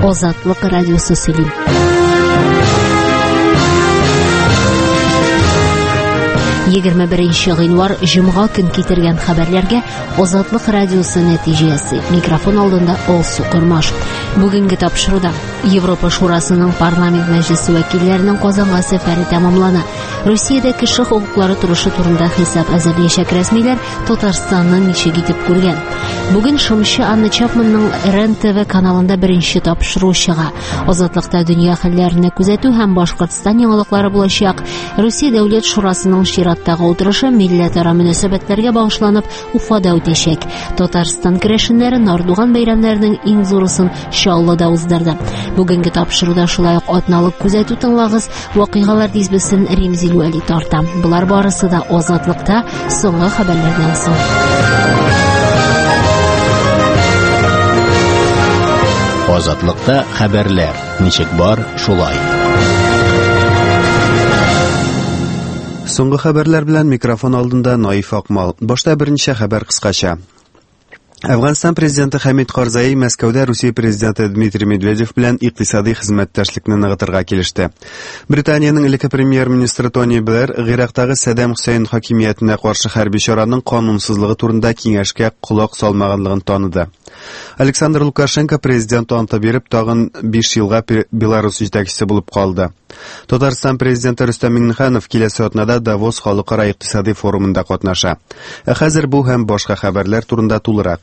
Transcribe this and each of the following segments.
Озатлык радиосы сөйлим. Егерме беренче гыйнвар җомга көн китергән хәбәрләргә Озатлык радиосы нәтиҗәсе. Микрофон алдында Олсу Кормаш. Бүгенге тапшыруда Европа Шурасының парламент мәҗлесе вәкилләренең Казанга сәфәре тәмамлана. Россиядә кеше хокуклары турышы турында хисап әзерләячәк рәсмиләр Татарстанны ничек итеп күргән. Бүген шымчы Анна Чапманның РЕН-ТВ каналында беренче тапшыру чыга. Азатлыкта дөнья хәлләренә күзәтү һәм Башкортстан яңалыклары булачак. Русия Дәүләт Шурасының чираттагы утырышы милләтара мөнәсәбәтләргә багышланып Уфада үтәчәк. Татарстан керәшеннәре Нардуган бәйрәмнәренең иң зурысын Чаллыда уздырды. Бүгенге тапшыруда шулай ук атналык күзәтү тыңлагыз, вакыйгалар дизбесен Римзил Вәли тарта. Булар барысы да Азатлыкта соңгы хәбәрләрдән соң. Азатлыкта хәбәрләр. Ничек бар, шулай. Соңгы хәбәрләр белән микрофон алдында Наиф Акмал. Башта беренче хәбәр кыскача. Әфганстан президенты Хамид Карзаи Мәскәүдә Русия президенты Дмитрий Медведев белән икътисади хезмәттәшлекне ныгытырга килеште. Британияның элекке премьер-министры Тони Блэр Гыйрактагы Саддам Хусейн хакимиятенә каршы хәрби чараның канунсызлыгы турында киңәшкә колак салмаганлыгын таныды. Александр Лукашенко президент анты биреп тагын 5 елга Беларусь җитәкчесе булып калды. Татарстан президенты Рөстәм Миңнеханов киләсе атнада Давос халыкара икътисади форумында катнаша. Хәзер бу һәм башка хәбәрләр турында тулырак.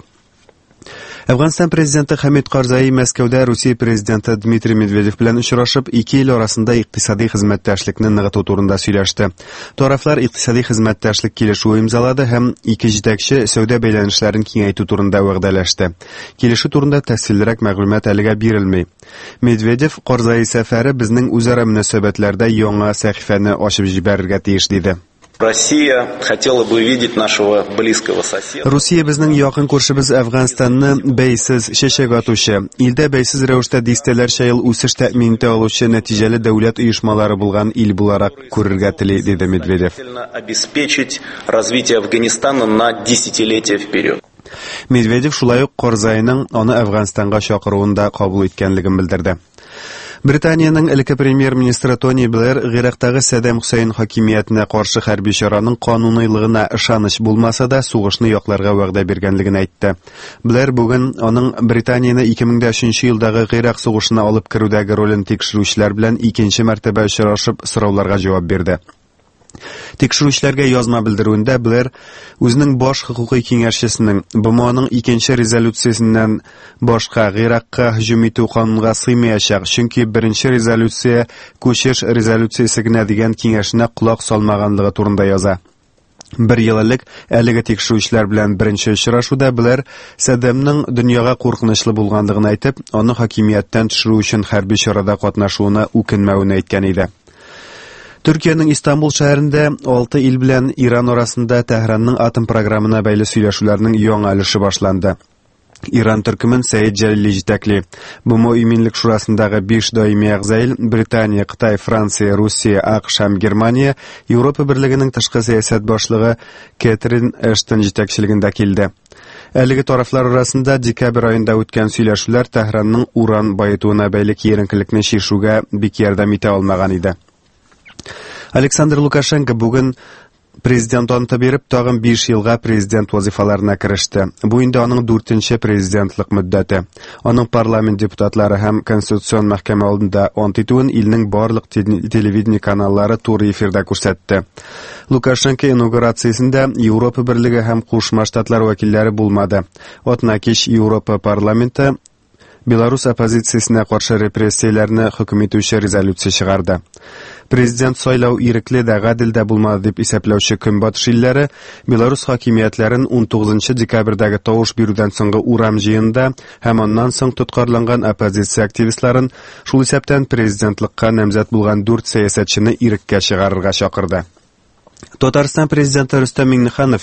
Әфганстан президенты Хамид Карзаи Мәскәүдә Русия президенты Дмитрий Медведев белән очрашып, ике ил арасында икътисади хезмәттәшлекне ныгыту турында сөйләште. Тарафлар икътисади хезмәттәшлек килешүе имзалады һәм ике җитәкче сәүдә бәйләнешләрен киңәйтү турында вәгъдәләште. Килешү турында тәфсиллерәк мәгълүмат әлегә бирелми. Медведев Карзаи сәфәре безнең үзара мөнәсәбәтләрдә яңа сәхифәне ачып җибәрергә тиеш диде. Россия хотела бы видеть нашего близкого соседа. Русия безнең якын күршебез Әфганстанны бәйсез чәчәк атучы, илдә бәйсез рәвештә дистәләрчә ел үсеш тәэмин итә алучы нәтиҗәле дәүләт оешмалары булган ил буларак күрергә тели, диде Медведев. Обеспечить развитие Афганистана на десятилетия вперед. Медведев шулай ук Карзаиның аны Әфганстанга чакыруын да кабул иткәнлеген белдерде. Британияның элекке премьер-министры Тони Блэр Гыйрактагы Саддам Хусейн хакимиятенә каршы хәрби чараның канунлылыгына ышаныч булмаса да сугышны якларга вәгъдә биргәнлеген әйтте. Блэр бүген аның Британияны 2003 елдагы Гыйрак сугышына алып керүдәге ролен тикшерүчеләр белән икенче мәртәбә очрашып сорауларга җавап бирде. Тикшерүчеләргә язма белдерүендә Блэр үзенең баш хокукый киңәшчесенең БМОның икенче резолюциясеннән башка Гыйракка һөҗүм итү канунга сыймаячак, чөнки беренче резолюция күчеш резолюциясе генә дигән киңәшенә колак салмаганлыгы турында яза. Бер ел элек әлеге тикшерүчеләр белән беренче очрашуда Блэр Саддамның дөньяга куркынычлы булганлыгын әйтеп, аны хакимияттән төшерү өчен хәрби чарада катнашуына үкенмәвен әйткән иде. Төркиянең Истанбул шәһәрендә 6 ил белән Иран арасында Тәһранның атом программына бәйле сөйләшүләрнең яңа өлеше башланды. Иран төркемен Сәйид Җәлили җитәкли. БМО Иминлек шурасындагы 5 даими әгъза Британия, Кытай, Франция, Русия, АКШ һәм Германия Европа берлегенең тышкы сәясәт башлыгы Кэтрин Эштон җитәкчелегендә килде. Әлеге тарафлар арасында декабрь аенда үткән сөйләшүләр Тәһранның уран байытуына бәйле киеренкелекне чишүгә бик ярдәм итә алмаган иде. Александр Лукашенко бүген президент анты биреп тагын 5 елга президент вазифаларына кереште. Бу инде аның 4нче президентлык мөддәте. Аның парламент депутатлары һәм конституцион мәхкәмә алдында ант итүен илнең барлык телевидение каналлары туры эфирда күрсәтте. Лукашенко инаугурациясендә Европа берлеге һәм Кушма Штатлар вәкилләре булмады. Атна кич Европа парламенты Беларусь оппозициясенә каршы репрессияләрне хөкем итүче резолюция чыгарды. Президент сайлау ирекле дә гадел дә булмады дип исәпләүче Көнбатыш илләре Беларусь хакимиятләрен 19 декабрьдәге тавыш бирүдән соңгы урам җыенында һәм аннан соң тоткарланган оппозиция активистларын шул исәптән президентлыкка намзәт булган 4 сәясәтчене иреккә чыгарырга чакырды. Татарстан президенты Рөстәм Миңнеханов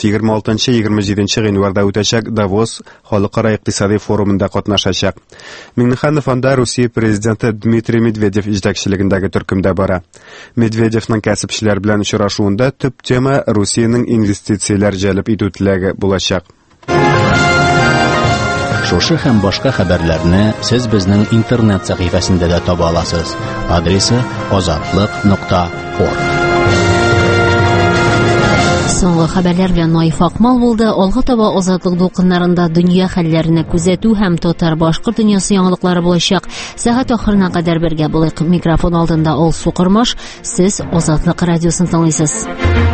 26-27 гыйнварда үтәчәк Давос халыкара икътисади форумында катнашачак. Миңнеханов анда Русия президенты Дмитрий Медведев җитәкчелегендәге төркемдә бара. Медведевның кәсепчеләр белән очрашуында төп тема Русиянең инвестицияләр җәлеп итү теләге булачак. Шушы һәм башка хәбәрләрне сез безнең интернет сәхифәсендә дә таба аласыз. Адресы ozatliq.org. Соңгы хәбәрләр белән Наиф Акмал булды. Алга таба Азатлык дулкыннарында дөнья хәлләренә күзәтү һәм татар-башкорт дөньясы яңалыклары булачак. Сәгать ахырына кадәр бергә булыйк. Микрофон алдында Алсу Кормаш. Сез Азатлык радиосын тыңлыйсыз.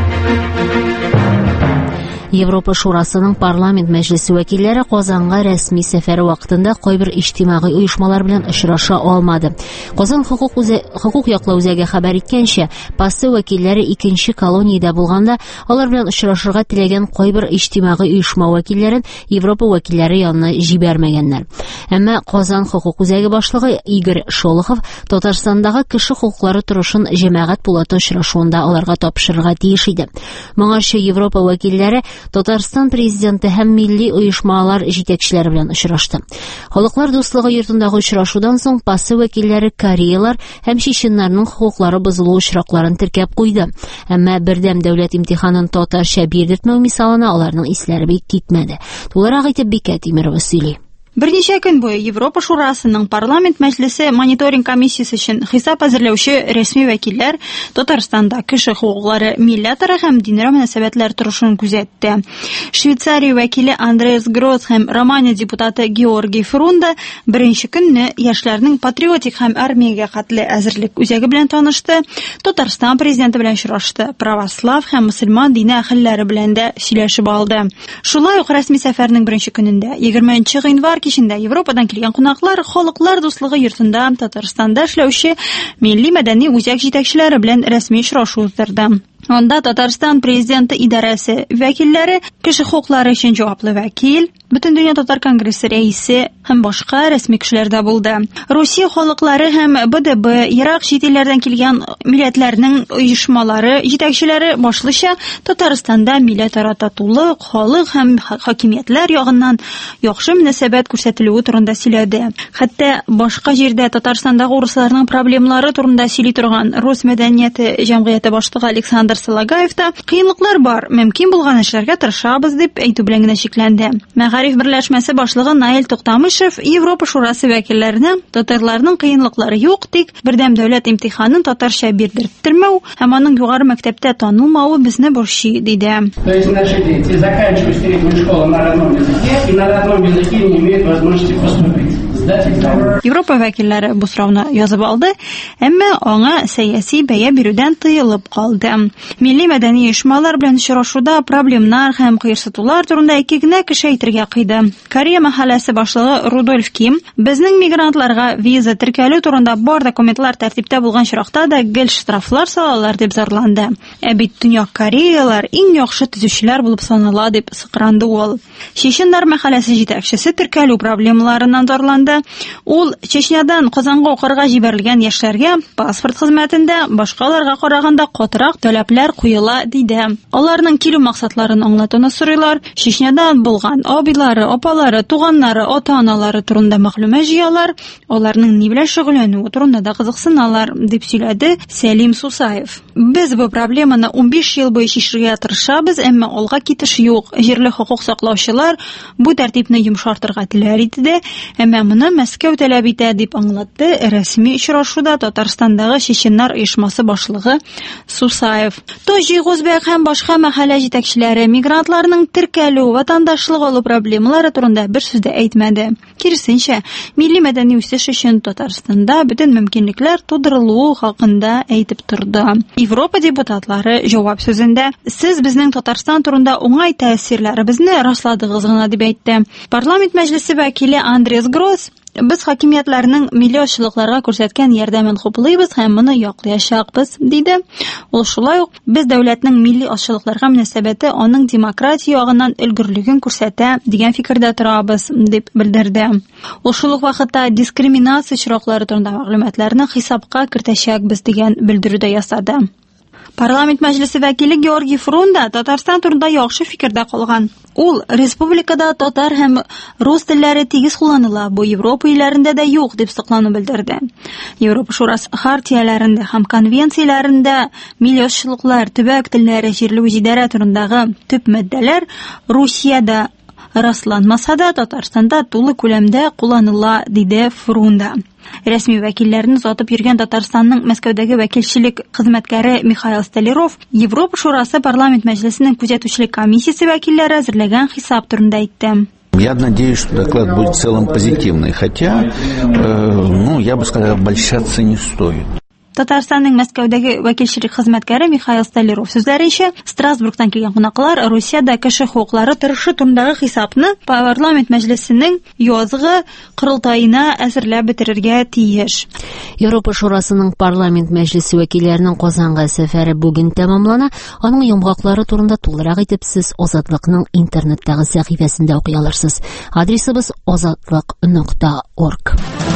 Европа Шурасының парламент мәҗлесе вәкилләре Казанга рәсми сәфәре вакытында кайбер иҗтимагый оешмалар белән очраша алмады. Казан хукук яклау үзәге хәбәр иткәнчә, ПАССы вәкилләре икенче колониядә булганда, алар белән очрашырга теләгән кайбер иҗтимагый оешма вәкилләрен Европа вәкилләре янына җибәрмәгәннәр. Әмма Казан хукук үзәге башлыгы Игорь Шолохов Татарстандагы кеше хукуклары турышын җәмәгать булаты очрашуында аларга тапшырырга тиеш иде. Моңарчы Европа вәкилләре Татарстан президенты һәм милли оешмалар җитәкчеләре белән очрашты. Халыклар дуслыгы йортындагы очрашудан соң ПАССы вәкилләре кореялар һәм чеченнарның хукуклары бозылу очракларын теркәп куйды. Әмма бердәм дәүләт имтиханын татарча бирдертмәү мисалына аларның исләре бик китмәде. Тулырак итеп Бикә Тимерова сөйли. Берничә көн буе Европа Шурасының парламент мәҗлесе мониторинг комиссиясе өчен хисап әзерләүче рәсми вәкилләр Татарстанда кеше хукуклары, милләтара һәм динара мөнәсәбәтләр торышын күзәтте. Швейцария вәкиле Андреас Гросс һәм Романия депутаты Георгий Фрунда беренче көнне яшьләрнең патриотик һәм армиягә хәтле әзерлек үзәге белән танышты, Татарстан президенты белән очрашты, православ һәм мөселман дине әһелләре белән дә сөйләшеп алды. Шулай ук рәсми сәфәрнең беренче көнендә 20 гыйнвар кичендә Европадан килгән кунаклар халыклар дуслыгы йортында Татарстанда эшләүче милли мәдәни үзәк җитәкчеләре белән рәсми очрашу уздырды. Анда Татарстан президенты идарәсе вәкилләре, кеше хукуклары өчен җаваплы вәкил, Бөтендөнья татар конгрессы рәисе һәм башка рәсми кешеләр дә булды. Русия халыклары һәм БДБ, ерак чит илләрдән килгән милләтләрнең оешмалары җитәкчеләре башлыча Татарстанда милләтара татулык, халык һәм хакимиятләр ягыннан яхшы мөнәсәбәт күрсәтелүе турында сөйләде. Хәтта башка җирдә Татарстандагы урысларның проблемалары турында сөйли торган Рус мәдәнияте җәмгыяте башлыгы Александр Салагаев та кыенлыклар бар, мөмкин булган эшләргә тырышабыз дип әйтү белән генә шикләнде. Мәгариф берләшмәсе башлыгы Наил Туктамышев Европа Шурасы вәкилләренә татарларның кыенлыклары юк, тик бердәм дәүләт имтиханын татарча бирдерттермәү һәм аның югары мәктәптә танылмавы безне борчый диде. То есть наши дети заканчивают среднюю школу на родном языке и на родном языке не имеют возможности поступить. Европа вәкилләре бу сорауны язып алды, әмма аңа сәяси бәя бирүдән тыелып калды. Милли мәдәни оешмалар белән очрашуда проблемнар һәм кыерсытулар турында ике генә кеше әйтергә кыйды. Корея мәхәлләсе башлыгы Рудольф Ким безнең мигрантларга виза теркәлү турында бар документлар тәртиптә булган чиракта да гел штрафлар салалар дип зарланды. Ә бит Төньяк Кореялар иң яхшы төзүчеләр булып санала дип сыкранды ул. Чеченнар мәхәлләсе җитәкчесе теркәлү проблемаларыннан зарланды. Ул Чечнядан Казанга укырга җибәрелгән яшьләргә паспорт хезмәтендә башкаларга караганда катырак таләпләр куела диде. Аларның килү максатларын аңлатуны сорыйлар. Чечнядан булган абыйлары, апалары, туганнары, ата-аналары турында мәгълүмат җыялар. Аларның ни белән шөгыльләнүе турында да кызыксыналар, дип сөйләде Сәлим Сусаев. Без бу проблеманы 15 ел буе чишергә тырышабыз, әмма алга китеш юк. Җирле хукук саклаучылар бу тәртипне йомшартырга теләр иде, әмма моны Мәскәү таләп итә дип аңлатты рәсми очрашуда Татарстандагы чеченнар оешмасы башлыгы Сусаев. Тоҗи Гузбек һәм башка мәхәллә җитәкчеләре мигрантларның теркәлү, ватандашлык алу проблемалары турында бер сүз дә әйтмәде. Киресенчә, милли мәдәни үсеш өчен Татарстанда бөтен мөмкинлекләр тудырылуы хакында әйтеп торды. Европа депутатлары җавап сүзендә сез безнең Татарстан турында уңай тәэсирләребезне расладыгыз гына дип әйтте. Парламент мәҗлесе вәкиле Андреас Гросс без хакимиятләрнең милли ашлыкларга күрсәткән ярдәмен хуплыйбыз һәм моны яклаячакбыз, диде. Ул шулай ук без дәүләтнең милли ашлыкларга мөнәсәбәте аның демократия ягыннан өлгерлеген күрсәтә дигән фикердә торабыз, дип белдерде. Ул шул ук вакытта дискриминация чираклары турында мәгълүматларны хисапка кертәчәкбез дигән белдерүдә ясады. Парламент мәҗлесе вәкиле Георгий Фрунда Татарстан турында яхшы фикердә калган. Ул республикада татар һәм рус телләре тигез кулланыла, бу Европа илләрендә дә юк дип саклану белдерде. Европа Шурасы хартияләрендә һәм конвенцияләрендә милли ашлыклар, төбәк телләре, җирле үзидарә турындагы төп маддәләр Русиядә расланмаса да, Татарстанда тулы күләмдә кулланыла, диде Фрунда. Рәсми вәкилләрен озатып йөргән Татарстанның Мәскәүдәге вәкилчелек хезмәткәре Михаил Столяров Европа шурасы парламент мәҗлесенең күзәтүчелек комиссиясе вәкилләре әзерләгән хисап турында әйтте. Я надеюсь, что доклад будет в целом позитивный, хотя, я бы сказал, обольщаться не стоит. Татарстанның Мәскәүдәге вәкилчелек хезмәткәре Михаил Столяров сүзләренчә, Страсбургтан килгән кунаклар Русиядә кеше хукуклары торышы турындагы хисапны парламент мәҗлесенең язгы курылтаена әзерләп бетерергә тиеш. Европа шурасының парламент мәҗлесе вәкилләренең Казанга сәфәре бүген тәмамлана. Аның йомгаклары турында тулырак итеп сез Азатлыкның интернеттагы сәхифәсендә укый алырсыз. Адресыбыз azatlyk.org.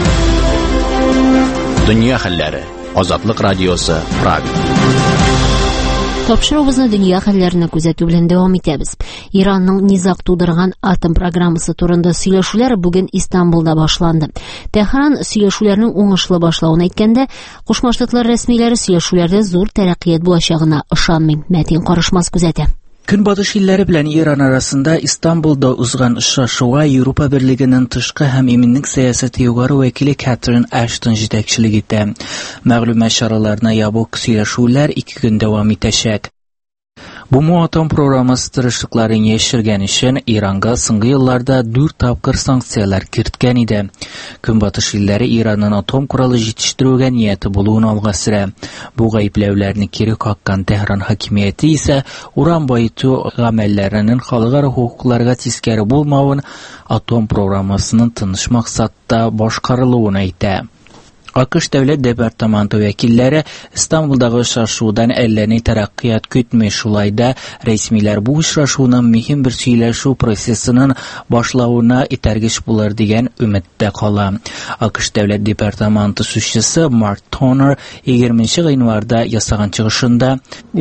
Дөнья хәлләре. Азатлык радиосы Прага. Тапшыруыбызны дөнья хәлләренә күзәтү белән дәвам итәбез. Иранның низак тудырган атом программасы турында сөйләшүләр бүген Истанбулда башланды. Тәһран сөйләшүләрнең уңышлы башлавын әйткәндә, Кушма Штатлар рәсмиләре сөйләшүләрдә зур тәрәккыят булачагына ышанмый. Мәтин Карышмас күзәтә. Көнбатыш илләре белән Иран арасында Истанбулда узган очрашуга Европа Берлегенең тышкы һәм иминлек сәясәте югары вәкиле Кэтрин Эштон җитәкчелек итә. Мәгълүмат чараларына ябык сөйләшүләр 2 көн дәвам итәчәк. Бу атом программасы тырышлыкларын яшергән өчен Иранга соңгы елларда 4 тапкыр санкциялар кирткән иде. Көнбатыш илләре Иранның атом коралы җитештерүгә нияте булуын алга сөрә. Бу гаепләүләрне кире каккан Тәһран хакимияте исә уран байыту гамәлләренең халыкара хукукларга тискәре булмавын, атом программасының тыныч максатта башкарылуын әйтә. АКШ дәүләт департаменты вәкилләре Истанбулдагы очрашудан әллә ни тәрәккыят көтмәй, шулай да рәсмиләр бу очрашуның мөһим бер сөйләшү процессының башлауына итәргеч булыр дигән өметтә кала. АКШ дәүләт департаменты сүзчесе Марк Тонер 20 гыйнварда ясаган чыгышында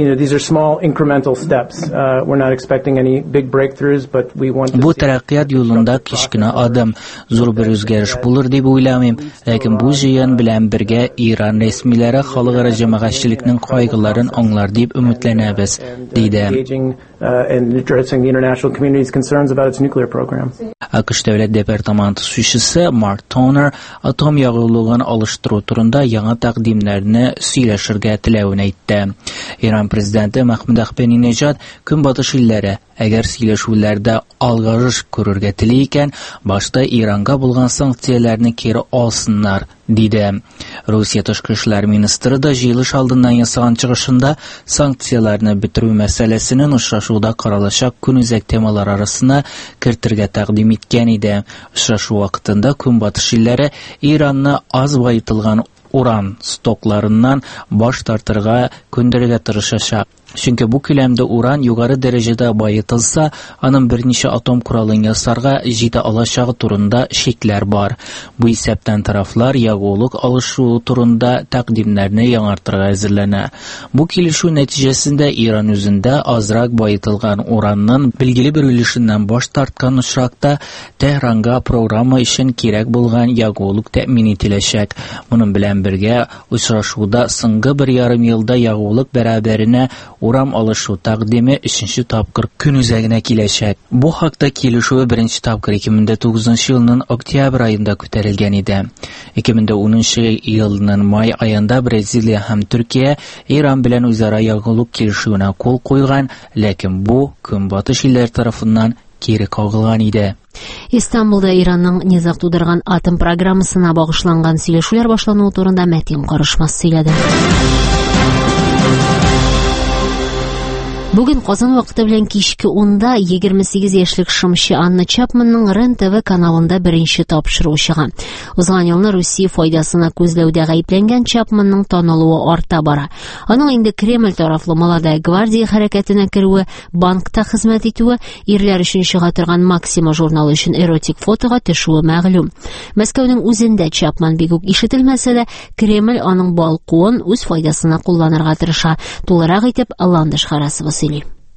бу тәрәккыят юлында кичкенә адым, зур бер үзгәреш булыр дип уйламыйм, ләкин бу җыен белән бергә Иран рәсмиләре халыкара җәмәгатьчелекнең кайгыларын аңлар дип өметләнәбез, диде. АКШ дәүләт департаменты сүзчесе Марк Тонер атом ягулыгын алыштыру турында яңа тәкъдимнәрне сөйләшергә теләвен әйтте. Иран президенты Мәхмүд Ахмадинеҗад Көнбатыш илләре әгәр сөйләшүләрдә алгарыш күрергә тели икән, башта Иранга булган санкцияләрне кире алсыннар, диде. Русия тышкы эшләр министры да җыелыш алдыннан ясаган чыгышында санкцияләрне бетерү мәсьәләсенең очрашуда каралачак көнүзәк темалар арасына кертергә тәкъдим иткән иде. Очрашу вакытында Көнбатыш илләре Иранны аз байытылган уран стокларыннан баш тартырга күндерергә тырышачак. Чөнки бу күләмдә уран югары дәрәҗәдә байытылса, аның берничә атом коралын ясарга җитә алачагы турында шикләр бар. Бу исәптән тарафлар ягулык алышу турында тәкъдимнәрне яңартырга әзерләнә. Бу килешү нәтиҗәсендә Иран үзендә азрак байытылган уранның билгеле бер өлешеннән баш тарткан очракта Тәһранга программа өчен кирәк булган ягулык тәэмин ителәчәк. Моның белән бергә очрашуда соңгы 1,5 елда ягулык бәрабәренә урам алышу тәкъдиме 3нче тапкыр көн үзәгенә киләчәк. Бу хакта килешү 1нче тапкыр 2009 елның октябрь аенда күтәрелгән иде. 2010 елның май аенда Бразилия һәм Төркия Иран белән үзара ягулык килешүенә кул куйган, ләкин бу Көнбатыш илләре тарафыннан кире кагылган иде. Истанбулда Иранның низак тудырган атом программасына багышланган сөйләшүләр башлануы турында Мәтин Карышмас сөйләде. Бүген Казан вакыты белән кичке 10-да 28 яшьлек шымчы Анна Чапманның РЕН-ТВ каналында беренче тапшыру чыга. Узган елны Русия файдасына күзләүдә гаепләнгән Чапманның танылуы арта бара. Аның инде Кремль тарафлы Молодая гвардия хәрәкәтенә керүе, банкта хезмәт итүе, ирләр өчен чыга торган Максима журналы өчен эротик фотога төшүе мәгълүм. Мәскәүнең үзендә Чапман бик үк ишетелмәсә дә, Кремль аның балкуын үз файдасына кулланырга тырыша. Тулырак итеп Ландыш Харасова сөйли.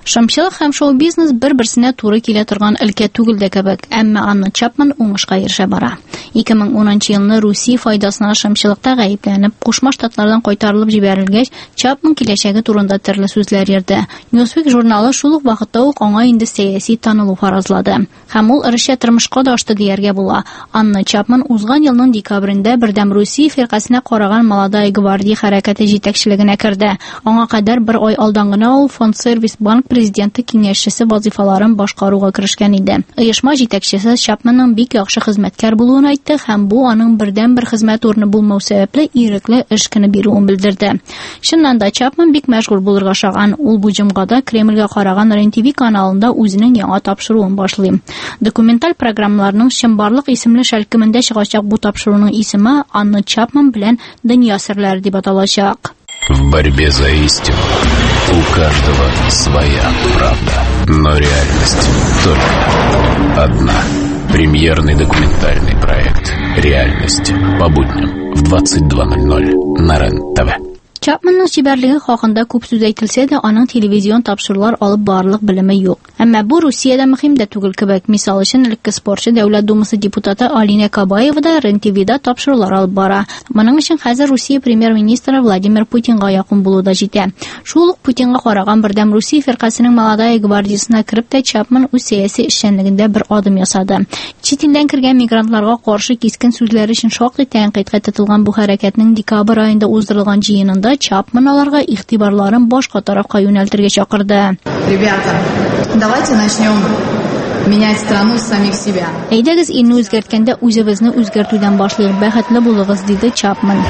Шамчылык һәм шоу-бизнес бер-берсенә туры килә торган өлкә түгел дә кебек, әмма Анна Чапман уңышка ирешә бара. 2010 елны Русия файдасына шамчылыкта гаепләнеп, Кушма Штатлардан кайтарылып җибәрелгәч, Чапман киләчәге турында төрле сүзләр йөрде. Newsweek журналы шул ук вакытта ук аңа инде сәяси танылу фаразлады. Һәм ул ирешә тормышка да ашты дияргә була. Анна Чапман узган елның декабрендә Бердәм Русия фиркасына караган Молодая гвардия хәрәкәте җитәкчелегенә керде. Аңа кадәр бер ай алдан гына ул Фондсервис банк президенты киңәшчесе вазифаларын башкаруга керешкән иде. Оешма җитәкчесе Чапманның бик яхшы хезмәткәр булуын әйтте һәм бу аның бердән-бер хезмәт урыны булмау сәбәпле ирекле эш көне бирүен белдерде. Чыннан да Чапман бик мәшгуль булырга шаган. Ул бу җомгада Кремльгә караган РЕН-ТВ каналында үзенең яңа тапшыруын башлый. Документаль программаларның Чынбарлык исемле шәлкемендә чыгачак бу тапшыруның исеме Анна Чапман белән Дөнья серләре дип аталачак. В борьбе за истину у каждого своя правда, но реальность только одна. Премьерный документальный проект «Реальность» по будням в 22:00 на РЕН-ТВ. Чапманның чибәрлеге хакында күп сүз әйтелсә дә, аның телевизион тапшырулар алып барлык белеме юк. Әмма бу Русиядә мөһим дә түгел кебек. Мисал өчен, элекке спортчы Дәүләт Думасы депутаты Алина Кабаева да РЕН-ТВда тапшырулар алып бара. Моның өчен хәзер Русия премьер-министры Владимир Путинга якын булу да җитә. Шул ук Путинга караган Бердәм Русия фиркасының Молодая гвардиясына кереп тә Чапман үз сәяси эшчәнлегендә бер адым ясады. Чит илдән кергән мигрантларга каршы кискен сүзләре өчен шактый тәнкыйтькә тотылган бу хәрәкәтнең декабрь аенда уздырылган җыенында Чапман аларга игътибарларын башка тарафка юнәлтергә чакырды. Ребята, давайте начнем менять страну с самих себя. Әйдәгез илне үзгәрткәндә үзебезне үзгәртүдән башлыйк, бәхетле булыгыз, диде Чапман.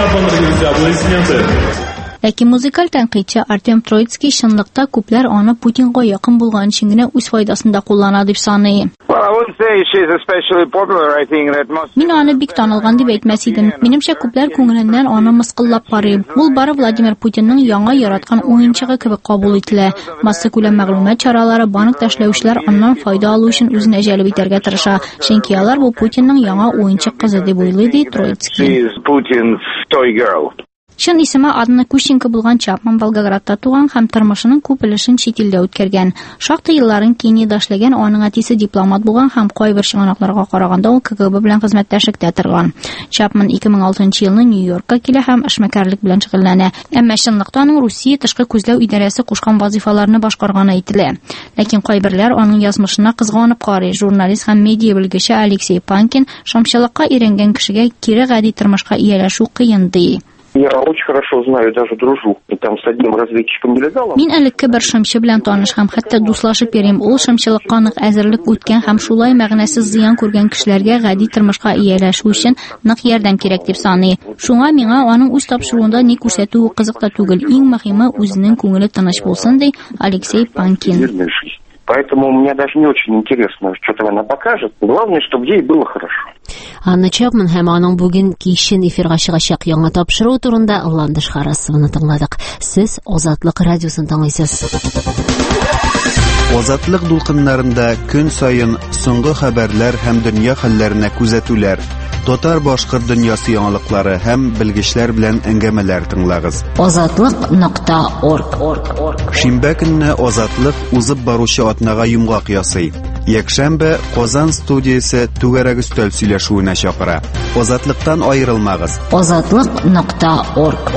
Ләкин музыкаль тәнкыйтьче Артем Троицкий чынлыкта күпләр аны Путинга якын булган өчен генә үз файдасында куллана дип саный. Мин аны бик танылган дип әйтмәс идем. Минемчә күпләр күңеленнән аны мыскыллап карый. Ул бары Владимир Путинның яңа яраткан уенчыгы кебек кабул ителә. Масса күләм мәгълүмат чаралары банк эшләүчеләр аннан файда алу өчен үзенә җәлеп итәргә тырыша. Чөнки алар бу Путинның яңа уенчык кызы дип уйлый, ди Троицкий. Чын исеме Анна Кущенко булган Чапман Волгоградта туган һәм тормышының күп өлешен чит илдә үткәргән. Шактый елларын Кенияда эшләгән, аның әтисе дипломат булган һәм кайбер чыганакларга караганда ул КГБ белән хезмәттәшлектә торган. Чапман 2006 елны Нью-Йоркка килә һәм эшмәкәрлек белән шөгыльләнә. Әмма чынлыкта аның Русия тышкы күзләү идарәсе кушкан вазифаларны башкарганы әйтелә. Ләкин кайберләр аның язмышына кызганып карый. Журналист һәм медиа белгече Алексей Панкин шамчылыкка иренгән кешегә кире гади тормышка ияләшү кыен ди. Я очень хорошо знаю, даже дружу там с одним разведчиком нелегалом. Мин элекке бер шамчы белән таныш һәм хәтта дуслашып йөрим. Ул шамчылыкка нык әзерлек үткән һәм шулай мәгънәсез зыян күргән кешеләргә гади тормышка ияләшү өчен нык ярдәм кирәк дип саный. Шуңа миңа аның үз тапшыруында ни күрсәтүе кызык та түгел. Иң мөһиме үзенең күңеле тыныч булсын, ди Алексей Панкин. Поэтому мне даже не очень интересно, что там она покажет. Главное, чтобы ей было хорошо. Анна Чапман һәм аның бүген кичен эфирга чыгачак яңа тапшыру турында Ландыш Харасованы тыңладык. Сез Азатлык радиосын тыңлыйсыз. Азатлык дулкыннарында көн сайын соңгы хәбәрләр һәм дөнья хәлләренә күзәтүләр, татар-башкорт дөньясы яңалыклары һәм белгечләр белән әңгәмәләр тыңлагыз. Азатлык.орг. Шимбә көнне Азатлык узып баручы атнага йомгак ясый. Якшәмбе Казан студиясе түгәрәк өстәл сөйләшүенә чакыра. Азатлыктан аерылмагыз. Азатлык.орг.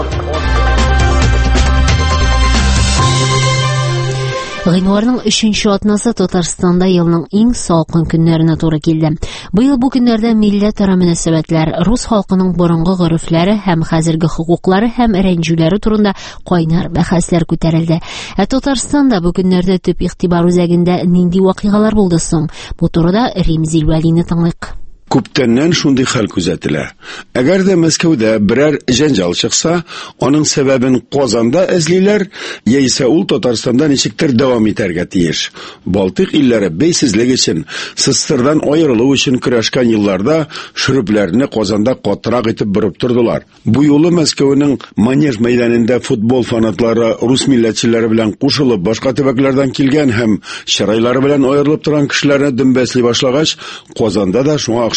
Гыйнварның 3нче атнасы Татарстанда елның иң салкын көннәренә туры килде. Быел бу көннәрдә милләтара мөнәсәбәтләр, рус халкының борынгы горефләре һәм хәзерге хукуклары һәм рәнҗүләре турында кайнар бәхәсләр күтәрелде. Татарстанда бу көннәрдә төп игътибар үзәгендә нинди вакыйгалар булды соң? Бу турыда Римзил Вәлине тыңлыйк. Күптәннән шундый хәл күзәтелә. Әгәр дә Мәскәүдә берәр җәнҗал чыкса, аның сәбәбен Казанда эзлиләр, яисә ул Татарстанда ничектер дәвам итәргә тиеш. Балтык илләре бәйсезлек өчен, СССРдан аерылу өчен көрәшкән елларда шүрепләрне Казанда катырак итеп борып тордылар. Бу юлы Мәскәүнең Манеж мәйданында футбол фанатлары рус милләтчеләре белән кушылып, башка төбәкләрдән килгән һәм чырайлары белән аерылып торган кешеләрне дөмбәсли башлагач, Казанда да шуңа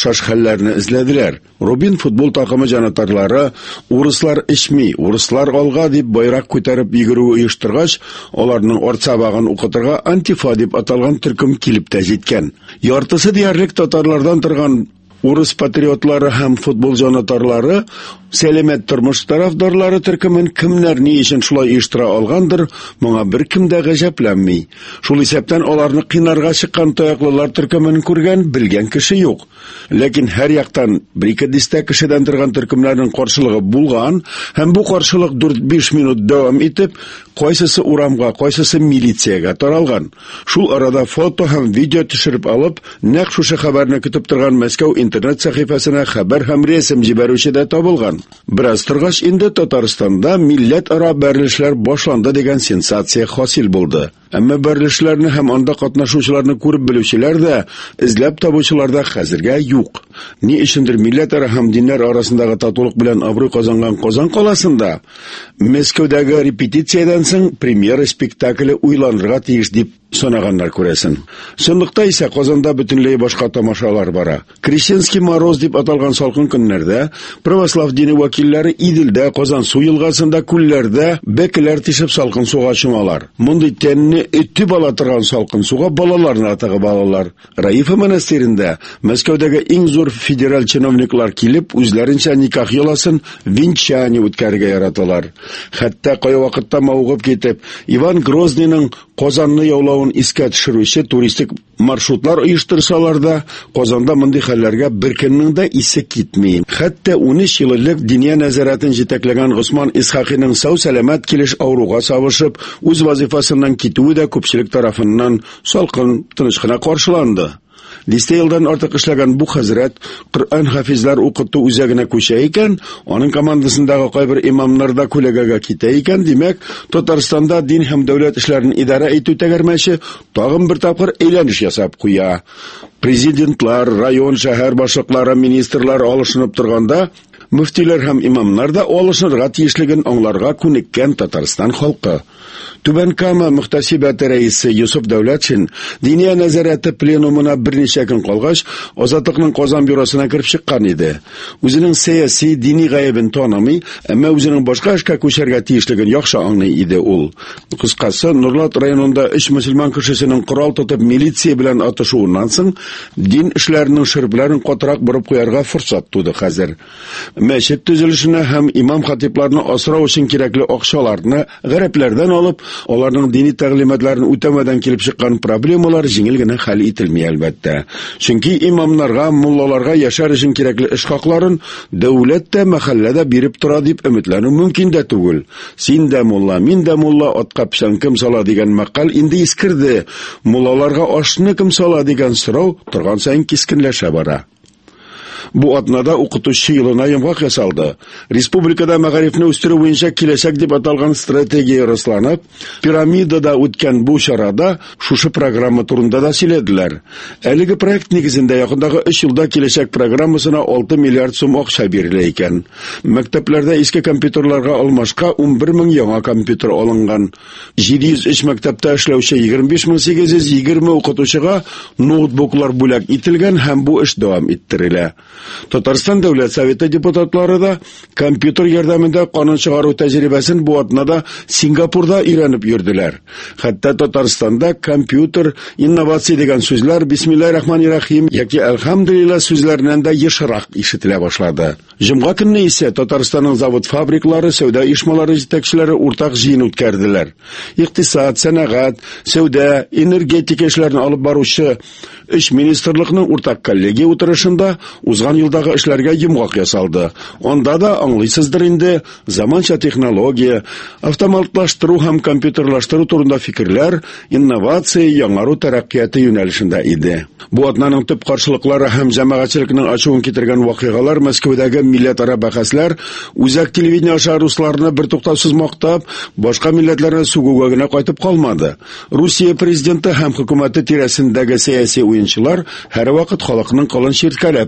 охшаш хәлләрне эзләделәр. Рубин футбол такымы җанатарлары урыслар эчми, урыслар алга дип байрак күтәреп йөгерү оештыргач, аларның артсабагын укытырга антифа дип аталган төркем килеп тә җиткән. Яртысы диярлек татарлардан торган урыс патриотлары һәм футбол җанатарлары сәламәт тормыш тарафдарлары төркемен кемнәр ни өчен шулай оештыра алгандыр, моңа беркем дә гаҗәпләнми. Шул исәптән аларны кыйнарга чыккан таяклылар төркемен күргән, белгән кеше юк. Ләкин һәр яктан 1-2 дистә кешедән торган төркемнәрнең каршылыгы булган һәм бу каршылык 4-5 минут дәвам итеп, кайсысы урамга, кайсысы милициягә таралган. Шул арада фото һәм видео төшереп алып, нәкъ шушы хәбәрне көтеп торган Мәскәү интернет сәхифәсенә хәбәр һәм рәсем җибәрүче дә табылган. Бераз торгач инде Татарстанда милләт-ара бәрелешләр башланды дигән сенсация хасил булды. Әмма бәрелешләрне һәм анда катнашучыларны күреп белүчеләр дә, эзләп табучылар да хәзергә юк. Ни өчендер милләт-ара һәм диннәр арасындагы татулык белән абруй казанган Казан каласында Мәскәүдәге репетициядән соң премьера спектакле уйланырга тиеш дип санаганнар күрәсен. Сондыкта исә Казанда бөтенләй башка тамашалар бара. Крещенский мороз дип аталган салкын көннәрдә православ дине вәкилләре Иделдә, Казан су елгасында, күлләрдә бәкеләр тишеп салкын суга чумалар. Мондый тәнне үтеп ала торган салкын суга балаларны тагып алалар. Раифа монастырендә Мәскәүдәге иң зур федераль чиновниклар килеп, үзләренчә никах йоласын венчание үткәрергә яраталар. Хәтта кая вакытта маугып китеп, Иван Грозныйның Казанны яулавын искә төшерүче туристик маршрутлар оештырсалар да, Казанда мондый хәлләргә беркемнең дә исе китми. Хәтта 13 еллык диния нәзарәтен җитәкләгән Госман Исхакыйның сау-сәламәт килеш авыруга сабышып, үз вазифасыннан китүе дә күпчелек тарафыннан салкын тыныч кына каршыланды. Дистә елдан артык эшләгән бу хәзрәт Коръән хафизлар укыту үзәгенә күчә икән, аның командасындагы кайбер имамнар да күләгәгә китә икән, димәк, Татарстанда дин һәм дәүләт эшләрен идарә итү тәгәрмәче тагын бер тапкыр әйләнеш ясап куя. Президентлар, район, шәһәр башлыклары, министрлар алышынып торганда, мөфтиләр һәм имамнар да алышырга тиешлеген аңларга күнеккән Татарстан халкы. Түбән Кама мөхтәсибәте рәисе Юсуф Дәүләтшин диния нәзарәте пленумына берничә көн калгач, Азатлыкның Казан бюросына кирип чыккан иде. Үзенең сәяси, дини гаебен танымый, әмма үзенең башка эшкә күчәргә тиешлеген яхшы аңлый иде ул. Кыскасы, Нурлат районында 3 мөселман кешесенең корал тотып милиция белән атышуыннан соң дин эшләренең шөрбләрен катырак борып куярга форсат туды хәзер. Мәчет төзелешенә һәм имам-хатибларны асрау өчен кирәкле акчаларны гарәпләрдән алып, аларның дини тәгълиматларын үтәмәдән килеп чыккан проблемалар җиңел генә хәл ителми әлбәттә. Чөнки имамнарга, муллаларга яшәр өчен кирәкле эш хакларын дәүләт тә, мәхәлләдә биреп тора дип өметләнү мөмкин дә түгел. Син дә мулла, мин дә мулла, атка печән кем сала дигән мәкаль инде искерде. Муллаларга ашны кем сала дигән сорау торган саен кискенләшә бара. Бу атнада укытучы елына йомгак ясалды. Республикада мәгарифне үстерү буенча киләчәк дип аталган стратегия расланып, пирамидада үткән бу чарада шушы программа турында да сөйләделәр. Әлеге проект нигезендә якындагы 3 елда киләчәк программасына 6 миллиард сум акча бирелә икән. Мәктәпләрдә иске компьютерларга алмашка 11 мең яңа компьютер алынган. 703 мәктәптә эшләүче 25820 укытучыга ноутбуклар бүләк ителгән һәм бу эш дәвам иттерелә. Татарстан Дәүләт Советы депутатлары да компьютер ярдәмендә канун чыгару тәҗрибәсен бу атнада Сингапурда өйрәнеп йөрделәр. Хәтта Татарстанда компьютер, инновация дигән сүзләр бисмиллаһир-рахманир-рахим яки әлхәмдүлиллаһ сүзләреннән дә ешрак ишетелә башлады. Җомга көнне исә Татарстанның завод-фабриклары, сәүдә оешмалары җитәкчеләре уртак җыен үткәрделәр. Икътисад, сәнәгать, сәүдә, энергетика эшләрен алып баручы 3 министрлыкның уртак коллегия утырышында узган елдагы эшләргә йомгак ясалды. Анда да аңлыйсыздыр инде, заманча технология, автоматлаштыру һәм компьютерлаштыру турында фикерләр, инновация, яңару тәрәккыяты юнәлешендә иде. Бу атнаның төп каршылыклары һәм җәмәгатьчелекнең ачуын китергән вакыйгалар Мәскәүдәге милләт-ара бәхәсләр, үзәк телевидение аша русларны бертуктаусыз мактап, башка милләтләрне сүгүгә генә кайтып калмады. Русия президенты һәм хөкүмәте тирәсендәге сәяси уенчылар һәр вакыт халыкның кылын чирткәләп торалар.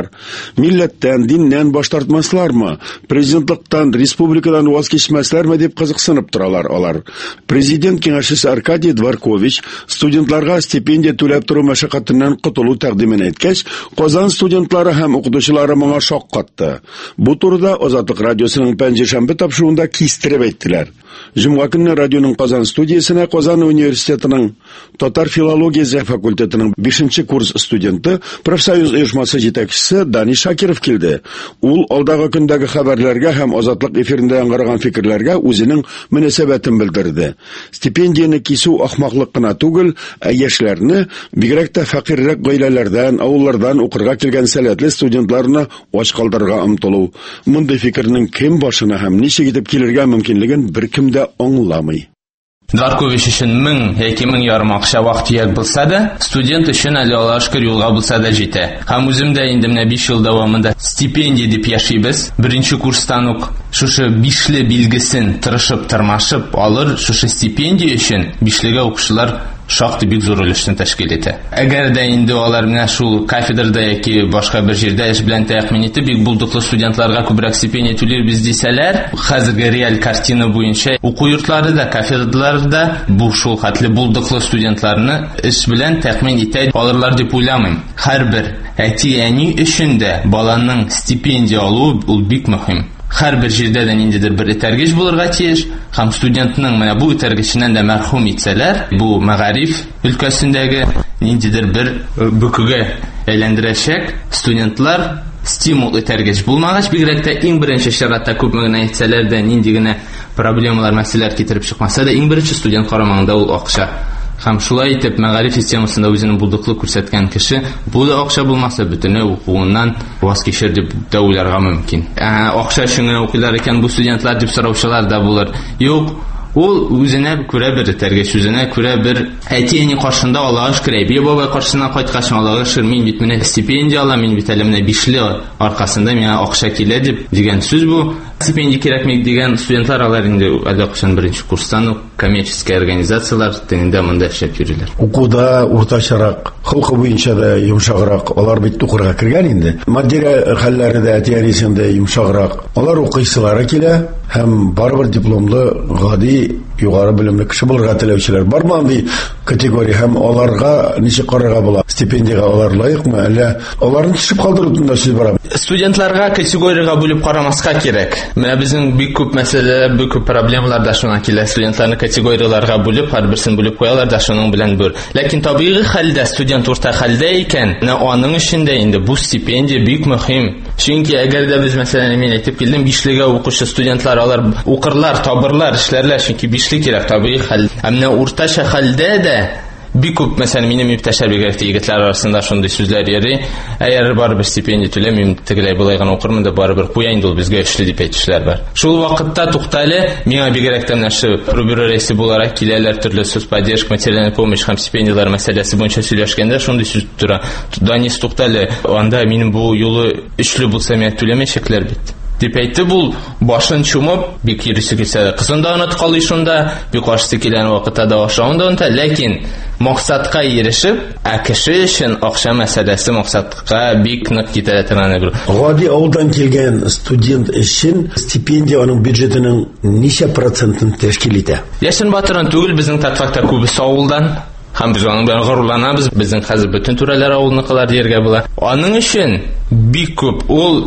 торалар. Милләттән, диннән баш тартмаслармы? Президентлыктан, республикадан ваз кечмәсләрме дип кызыксынып торалар алар. Президент киңәшчесе Аркадий Дворкович студентларга стипендия түләп тору мәшәкатеннән котылу тәкъдимен әйткәч, Казан студентлары һәм укытучылары моңа шок катты. Бу турыда Азатлык радиосының пәнҗешәмбе тапшыруында кистереп әйттеләр. Җомга көнне радионың Казан студиясенә Казан университетының татар филология факультетының 5нче курс студенты, профсоюз оешмасы җитәкчесе Дани Шакиров килде. Ул алдагы көндәге хәбәрләргә һәм Азатлык эфирендә яңгыраган фикерләргә үзенең мөнәсәбәтен белдерде. Стипендияны кисү ахмаклык кына түгел, яшьләрне, бигрәк тә фәкыйрьрәк гаиләләрдән, авыллардан укырга килгән сәләтле студентларны ач калдырырга омтылу. Мондый фикернең кем башына һәм ничек итеп килергә мөмкинлеген беркем дә аңламый. Дворкович өчен 1000 яки 1000 акча вакыт төяк булса да, студент өчен әле алашкыр юлга булса да җитә. Һәм үзем дә инде менә 5 ел дәвамында стипендия дип яшибез. Беренче курстан ук шушы 5ле билгесен тырышып, тырмашып алыр, шушы стипендия өчен 5легә укучылар шактый бик зур өлешне тәшкил итә. Әгәр дә инде алар менә шул кафедрада яки башка бер җирдә эш белән тәэмин итеп, бик булдыклы студентларга күбрәк стипендия түләрбез дисәләр, хәзерге реаль картина буенча уку йортлары да, кафедраларда бу шул хәтле булдыклы студентларны эш белән тәэмин итә алырлар дип уйламыйм. Һәрбер әти-әни өчен дә баланың стипендия алуы ул бик мөһим. Һәрбер җирдә дә ниндидер бер этәргеч булырга тиеш, һәм студентның менә бу этәргеченнән дә мәрхүм итсәләр, бу мәгариф өлкәсендәге ниндидер бер бөкегә әйләндерәчәк, студентлар стимул этәргеч булмагач, бигрәк тә иң беренче чиратта күпме генә әйтсәләр дә, нинди генә проблемалар, мәсьәләләр китереп чыкмаса да, иң беренче студент карамагында ул акча. Һәм шулай итеп мәгариф системасында үзенең булдыклык күрсәткән кеше бу да акча булмаса бөтенләй укуыннан ваз кичер дип дә уйларга мөмкин. Акча өчен укыйлар икән бу студентлар дип сораучылар да булыр. Юк, ул үзенә күрә бер этәргеч, үзенә күрә бер әти-әни каршында Аллага шөкер, бия бабай каршына кайткач Аллага шөкер, мин бит менә стипендия алам, мин бит әле менә 5ле аркасында миңа акча килә дип дигән сүз бу. Стипендия кирәкми дигән студентлар алар инде әле кышын беренче курстан ук коммерческие организациялар тенендә монда эшләп йөриләр. Укуда уртачарак, хылкы буенча да йомшаграк, алар бит укырга кергән инде. Матди хәлләре дә әти-әнисендә йомшаграк. Алар укыйсылары килә һәм барбер дипломлы гади югары белемле кеше булырга теләүчеләр бар мондый категория һәм аларга ничек карарга була? Стипендияга алар лаекмы, әллә аларны төшеп калдыруында сүз бара? Студентларга категорияга бүлеп карамаска кирәк. Менә безнең бик күп мәсьәләләр, бик күп проблемалар да шуңа килә. Студентларны категорияларга бүлеп, һәрберсен бүлеп куялар да шуның белән бер. Ләкин табигый хәлдә студент урта хәлдә икән, аның өчен дә инде бу стипендия бик мөһим. Чөнки әгәр дә без мәсәлән мин әйтеп килдем, 5легә укучы студентлар алар укырлар, табырлар, эшләрләр, чөнки 5ле кирәк табигый хәл. Әмма уртача хәлдә дә бик күп мәсәлән минем иптәшләр бигрәк тә егетләр арасында шундый сүзләр йөри. Әгәр барыбер стипендия түләмим, тегеләй булай гына укырмын да барыбер куя инде ул безгә эшле дип әйтүчеләр бар. Шул вакытта туктале, миңа бигрәк тә нәрсә пробюро рәисе буларак киләләр, төрле сүз поддержка, материальная помощь һәм стипендиялар мәсьәләсе буенча сөйләшкәндә шундый сүз тора. Данис туктале, анда минем бу юлы эшле булса миңа түләмәчәкләр бит. Дип әйтте, бул башын чумып, бик йөрисе килсә, кызында онытып калый шунда, бик ашсы килгән вакытта да ашавында онта, ләкин максатка ирешеп, кеше өчен акча мәсьәләсе максатка бик нык китә торган бер. Гади аудан килгән студент өчен стипендия аның бюджетының ничә процентын тәшкил итә? Яшен батырын түгел, безнең татфакта күбесе авылдан. Һәм без аның белән горурланабыз. Безнең хәзер бөтен түрәләр авылныкылар дияргә була. Аның өчен бик күп, ул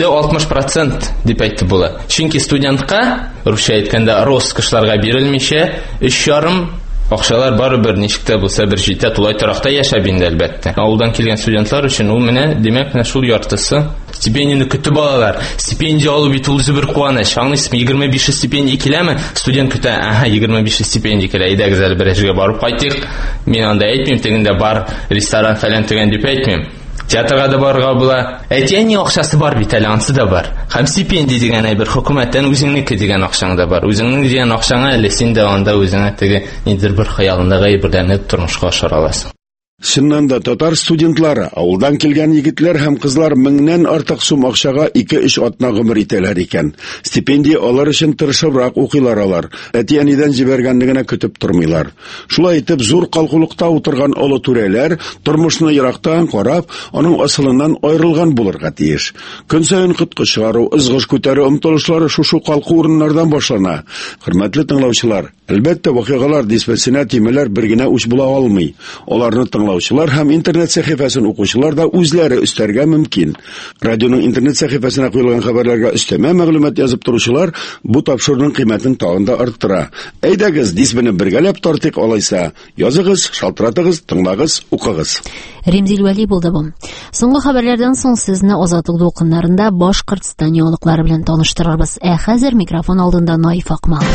50-60% дип әйтте була. Чөнки студентка, русча әйткәндә, роскошларга бирелмичә 3,5 акчалар барыбер ничек тә булса бер җитә, тулай торакта яшәп инде әлбәттә. Авылдан килгән студентлар өчен ул менә, димәк, менә шул яртысы стипендияны көтеп алалар. Стипендия алу бит ул зур куаныч. Аңлыйсызмы, 25 стипендия киләме? Студент көтә, 25 стипендия килә. Идәгез әле бер эшкә барып кайтыйк. Мин анда әйтмим, тегендә бар ресторан фәлән тегән дип әйтмим. Театрга да барырга була. Әти-әни акчасы бар бит әле, анысы да бар. Һәм стипендия дигән бер хөкүмәттән үзеңнеке дигән акчаң да бар. Үзеңнең дигән акчаңа әле син дә анда үзеңә теге нидер бер хыялындагы әйберләрне тормышка ашыра аласың. Шыннан да татар студентлары, авылдан килгән егетләр һәм кызлар меңнән артык сум акчага 2-3 атна гомер итәләр икән. Стипендия алар өчен тырышыбрак укыйлар алар. Әти-әнидән җибәргәнлегенә көтеп тормыйлар. Шулай итеп, зур калкулыкта утырган олы түрәләр тормышны ерактан карап, аның асылыннан аерылган булырга тиеш. Көн саен кытка чыгару, ызгыш күтәрү омтылышлары шушы калку урыннардан башлана. Хөрмәтле тыңлаучылар, әлбәттә вакыйгалар диспансерына тимәләр бер генә үч була алмый. Аларны тыңлаучылар һәм интернет сәхифәсен укучылар да үзләре өстәргә мөмкин. Радионың интернет сәхифәсенә куелган хәбәрләргә өстәмә мәгълүмат язып торучылар бу тапшыруның кыйммәтен тагын да арттыра. Әйдәгез, дисбене бергәләп тартыйк алайса. Языгыз, шалтыратыгыз, тыңлагыз, укыгыз. Ремзил Вәли булды бу. Соңгы хәбәрләрдән соң сезне Азатлык дулкыннарында Башкортстан яңалыклары белән таныштырырбыз. Хәзер микрофон алдында Наиф Акмал.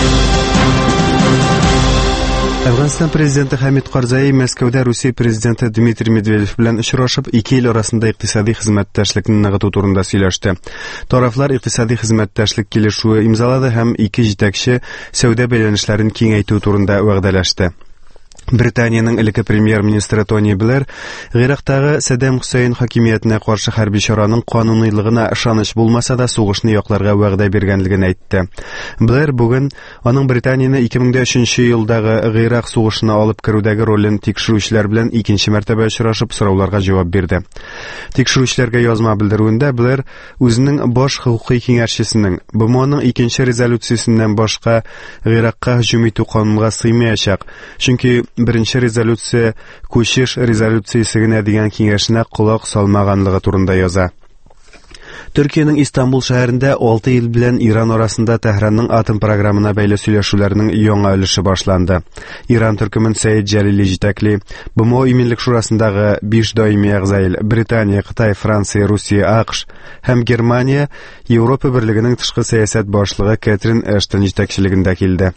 Әфганстан президенты Хамид Карзаи Мәскәүдә Русия президенты Дмитрий Медведев белән очрашып, ике ил арасында икътисади хезмәттәшлекне ныгыту турында сөйләште. Тарафлар икътисади хезмәттәшлек килешүе имзалады һәм ике җитәкче сәүдә бәйләнешләрен киңәйтү турында вәгъдәләште. Британиянең элекке премьер-министры Тони Блэр Гыйрактагы Саддам Хусейн хакимиятенә каршы хәрби чараның канунилыгына ышаныч булмаса да сугышны якларга вәгъдә биргәнлеген әйтте. Блэр бүген аның Британияны 2003 елдагы Гыйрак сугышына алып керүдәге ролен тикшерүчеләр белән икенче мәртәбә очрашып сорауларга җавап бирде. Тикшерүчеләргә язма белдерүендә Блэр үзенең баш хукукый киңәшчесенең БМОның икенче резолюциясеннән башка Гыйракка һөҗүм итү канунга сыймаячак, чөнки беренче резолюция күчеш резолюциясе генә дигән киңәшенә колак салмаганлыгы турында яза. Төркиянең Истанбул шәһәрендә 6 ил белән Иран арасында Тәһранның атом программына бәйле сөйләшүләрнең яңа өлеше башланды. Иран төркемен Сәйид Җәлили җитәкли, БМО иминлек шурасындагы 5 даими әгъза Британия, Кытай, Франция, Русия, АКШ һәм Германия Европа берлегенең тышкы сәясәт башлыгы Кэтрин Эштон җитәкчелегендә килде.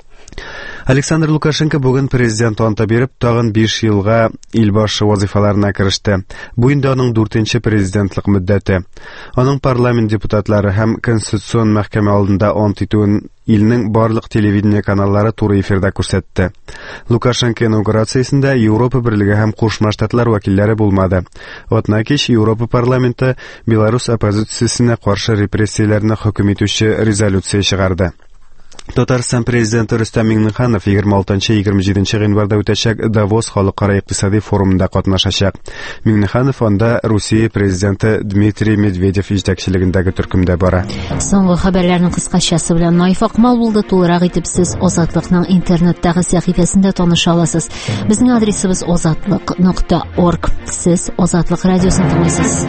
Александр Лукашенко бүген президент анта биреп, тагын 5 елга ил башы вазифаларына кереште. Бу инде аның 4нче президентлык мөддәте. Аның парламент депутатлары һәм Конституцион мәхкәмә алдында ант итүен илнең барлык телевидение каналлары туры эфирда күрсәтте. Лукашенко инаугурациясендә Европа берлеге һәм Кушма Штатлар вәкилләре булмады. Атна кич Европа парламенты Беларусь оппозициясенә каршы репрессияләрне хөкем итүче резолюция чыгарды. Татарстан президенты Рөстәм Миңнеханов 26-27 гыйнварда үтәчәк Давос халыкара икътисади форумында катнашачак. Миңнеханов анда Русия президенты Дмитрий Медведев җитәкчелегендәге төркемдә бара. Соңгы хәбәрләрнең кыскачасы белән Наиф Акмал булды. Тулырак итеп сез Азатлыкның интернеттагы сәхифәсендә таныша аласыз. Безнең адресыбыз azatlык.org. Сез Азатлык радиосын тыңлыйсыз.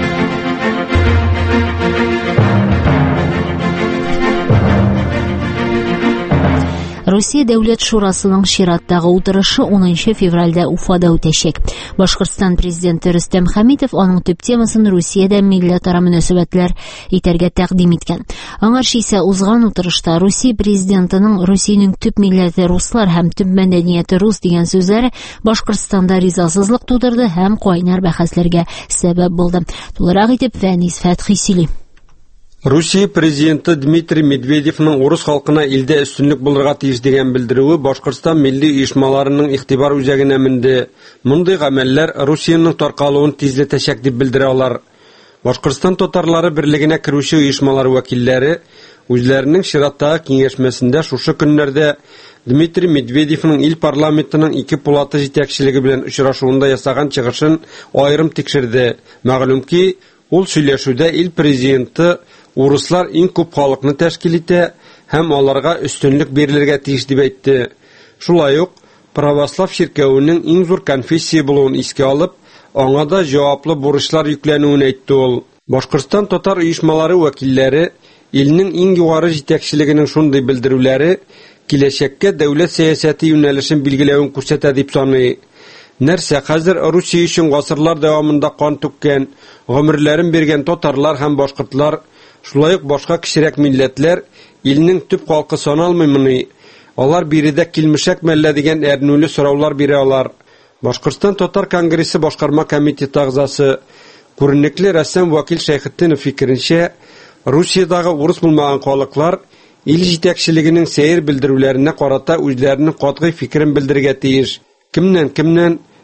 Русия Дәүләт шурасының чираттагы утырышы 10 февральдә Уфада үтәчәк. Башкортстан президенты Рөстәм Хәмитов аның төп темасын Русиядә милләтара мөнәсәбәтләр итәргә тәкъдим иткән. Аңарча исә узган утырышта Русия президентының Русиянең төп милләте руслар һәм төп мәдәнияте рус дигән сүзләре Башкортстанда ризасызлык тудырды һәм кайнар бәхәсләргә сәбәп булды. Тулырак итеп Фәнис Фәтхи сөйли. Русия президенты Дмитрий Медведевның урыс халкына илдә өстенлек булырга тиеш дигән белдерүе Башкортстан милли оешмаларының игътибар үзәгенә менде. Мондый гамәлләр Русиянең таркалуын тизләтәчәк дип белдерә алар. Башкортстан татарлары берлегенә керүче оешмалар вәкилләре үзләренең чираттагы киңәшмәсендә шушы көннәрдә Дмитрий Медведевның ил парламентының ике пулаты җитәкчелеге белән очрашуында ясаган чыгышын аерым тикшерде. Мәгълүм ки, ул сөйләшүдә ил президенты урыслар иң күп халыкны тәшкил итә һәм аларга өстенлек бирелергә тиеш дип әйтте. Шулай ук православ ширкәвенең иң зур конфессия булуын искә алып, аңа да җаваплы бурычлар йөкләнүен әйтте ул. Башкортстан татар оешмалары вәкилләре илнең иң югары җитәкчелегенең шундый белдерүләре киләчәккә дәүләт сәясәте юнәлешен билгеләвен күрсәтә дип саный. Нәрсә хәзер Русия өчен гасырлар дәвамында кан түккән, гомерләрен биргән татарлар һәм башкортлар, шулай ук башка кичерәк милләтләр илнең төп халкы саналмыймыни. Алар биредә килмешәк мәллә дигән әрнүле сораулар бирә алар. Башкортстан татар конгрессы башкарма комитеты әгъзасы, күренекле рәссам Вакил Шәйхетдинов фикеренчә, Русиядагы урыс булмаган халыклар ил җитәкчелегенең сәер белдерүләренә карата үзләренең катгый фикерен белдерергә тиеш. Кемнән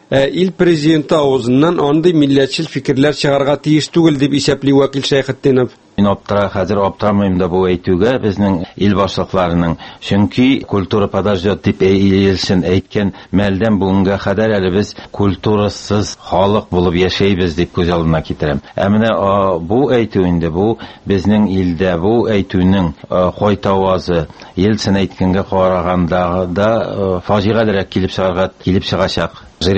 ил президенты авызыннан андый милләтчел фикерләр чыгарга тиеш түгел дип исәпли вәкил Шәйхетдинов. Мин хәзер аптырамыйм да бу әйтүгә безнең ил башлыкларының. Чөнки культура подождет дип Ильяшин әйткән мәлдән бүгенгә кадәр әле без культурасыз халык булып яшәйбез дип күз алдына китерәм. Ә менә бу әйтү инде бу безнең илдә бу әйтүнең кайта авазы Ельцин әйткәнгә караганда да фаҗигалерәк килеп чыгачак.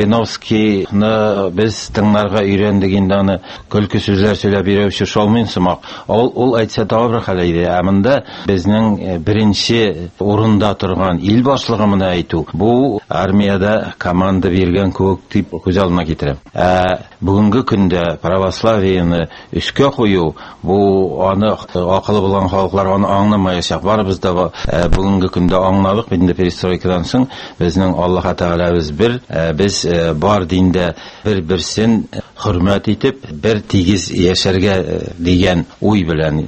Жириновскийны без тыңларга өйрәндек инде аны көлке сүзләр сөйләп бирүче шоумен сымак. Ул әйтсә тагы бер хәл иде. Ә монда безнең беренче урында торган ил башлыгы моны әйтү. Бу армиядә команда биргән күк дип күз алдына китерәм. Бүгенге көндә православияны үскә кую, бу аны акылы булган халыклар аны аңламаячак. Барыбыз да бүгенге көндә аңладык. Инде перестройкадан соң безнең Аллаһ Тәгалә без бар диндә бер-берсен хөрмәт итеп, бер тигез яшәргә дигән уй белән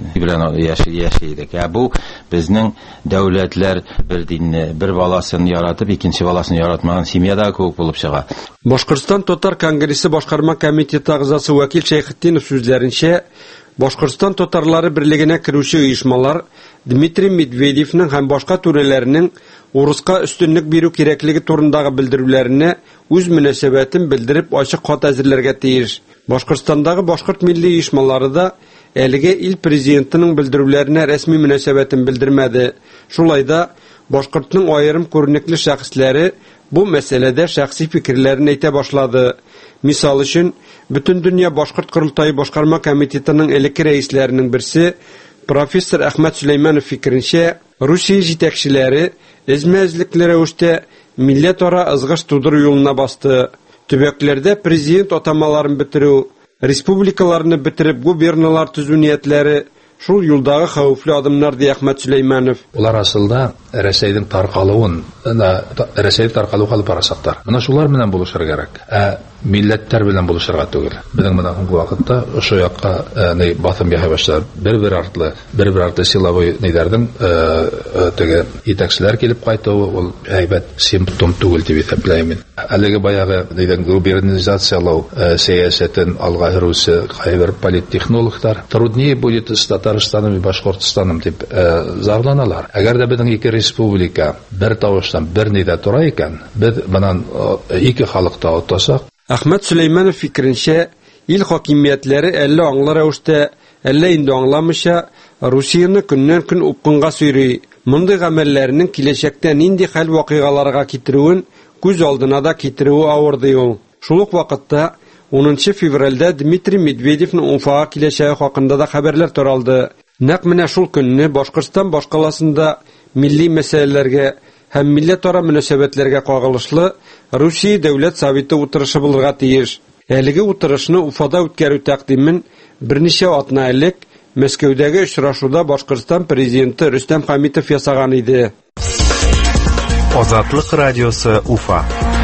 яшәйдек. Бу безнең дәүләтләр бер динне, бер баласын яратып, икенче баласын яратмаган семьяда күп булып чыга. Башкортстан Татар Конгрессы башкарма комитеты агзасы вәкил Шәйхетдинов сүзләренчә, Башкортстан татарлары берлегенә керүче оешмалар Дмитрий Медведевның һәм башка түрәләренең урыска өстенлек бирү кирәклеге турындагы белдерүләренә үз мөнәсәбәтен белдереп ачык хат әзерләргә тиеш. Башкортстандагы башкорт милли оешмалары да әлегә ил президентының белдерүләренә рәсми мөнәсәбәтен белдермәде. Шулай да башкортның аерым күренекле шәхесләре бу мәсьәләдә шәхси фикерләрен әйтә башлады. Мисал өчен, Бөтен дөнья башкорт курултайы башкарма комитетының элекке рәисләренең берсе профессор Әхмәт Сөләйманов фикеренчә, Русия җитәкчеләре эзмәзлекле рәвештә милләтара ызгыш тудыру юлына басты. Төбәкләрдә президент атамаларын бетерү, республикаларны бетереп губерналар төзү ниятләре шул юлдагы хәвефле адымнар ди Әхмәт Сөләйманов. Улар асылда Рәсәйнең таркалуын, Рәсәйдә таркалуга алып барасактар. Менә шулар белән булышырга кирәк. Милләттәр белән булышырга түгел. Безнең менә бу вакытта ошо якка батым яһай башлар. Бер артлы силовой нидәрдән теге итәкчеләр килеп кайтуы ул әйбәт симптом түгел дип исәпләймен. Әлеге баягы нидән губернизациялау сәясәтен алга һөрүсе кайбер политтехнологлар труднее будет с Татарстаном и Башкортостаном дип зарланалар. Әгәр дә безнең ике республика бер тавыштан бер нидә тора икән, без моннан ике халыкта отасак. Әхмәт Сөләйманов фикеренчә, ил хакимиятләре әллә аңлар рәвештә, әллә инде аңламыйча Русияны көннән-көн упкынга сөйри. Мондый гамәлләрнең киләчәктә нинди хәл вакыйгаларга китерүен күз алдына да китерүе авыр ди ул. Шул ук вакытта 10 февральдә Дмитрий Медведевның Уфага киләчәге хакында да хәбәрләр таралды. Нәкъ менә шул көнне Башкортстан башкаласында милли мәсьәләләргә һәм милләтара мөнәсәбәтләргә кагылышлы Русия дәүләт советы утырышы булырга тиеш. Әлеге утырышны Уфада үткәрү тәкъдимен берничә атна элек Мәскәүдәге очрашуда Башкортстан президенты Рөстәм Хәмитов ясаган иде. Азатлык радиосы Уфа.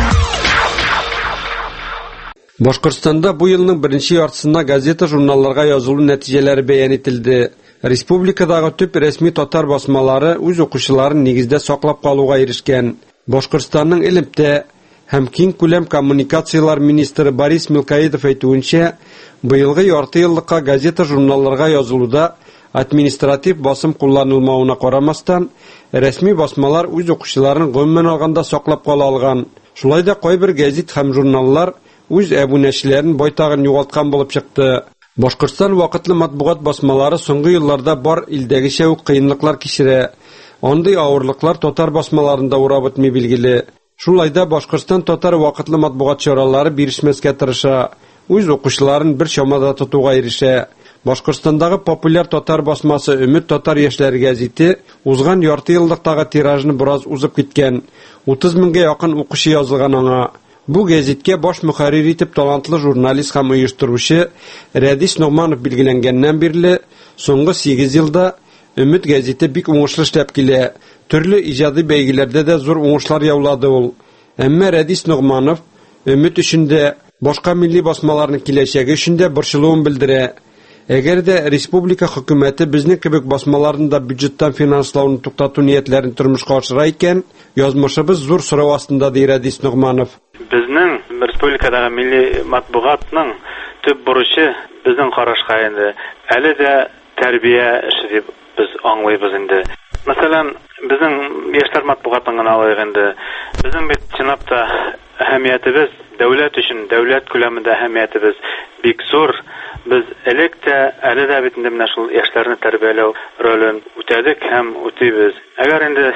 Башкортстанда бу елның беренче яртысында газета-журналларга язылу нәтиҗәләре бәян ителде. Республикадагы төп рәсми татар басмалары үз укучыларын нигездә саклап калуга ирешкән. Башкортстанның Илемтә һәм киң күләм коммуникациялар министры Борис Мелкаидов әйтүенчә, быелгы ярты еллыкка газета-журналларга язылуда административ басым кулланылмавына карамастан, рәсми басмалар үз укучыларын гомумән алганда саклап кала алган. Шулай да кайбер гәзит һәм журналлар үз әбүнәчеләрен байтагын югалткан булып чыкты. Башкортстан вакытлы матбугат басмалары соңгы елларда бар илдәгечә үк кыенлыклар кичерә. Андый авырлыклар татар басмаларында урап үтми билгеле. Шулай да Башкортстан татар вакытлы матбугат чаралары бирешмәскә тырыша, үз укучыларын бер чамада тотуга ирешә. Башкортстандагы популяр татар басмасы Өмет татар яшьләр гәзите узган ярты еллыктагы тиражны бераз узып киткән. 30 меңгә якын укучы язылган аңа. Бу гәзиткә баш мөхәррир итеп талантлы журналист һәм оештыручы Рәдис Ногманов билгеләнгәннән бирле соңгы 8 елда Өмет гәзите бик уңышлы эшләп килә. Төрле иҗади бәйгеләрдә дә зур уңышлар яулады ул. Әмма Рәдис Ногманов Өмет өчен дә, башка милли басмаларның киләчәге өчен дә борчылуын белдерә. Әгәр дә республика хөкүмәте безнең кебек басмаларны да бюджеттан финанслауны туктату ниятләрен тормышка ашыра икән, язмышыбыз зур сорау астында ди Рәдис Ногманов. Безнең республикадагы милли матбугатның төп бурычы безнең карашка инде әле дә тәрбия эше дип без аңлыйбыз инде. Мәсәлән, безнең яшьләр матбугатын гына алайык инде. Безнең бит чынлапта әһәмиятебез дәүләт өчен, дәүләт күләмендә әһәмиятебез бик зур. Без элек тә, әле дә бит инде менә шул яшьләрне тәрбияләү ролен үтәдек һәм үтибез. Әгәр инде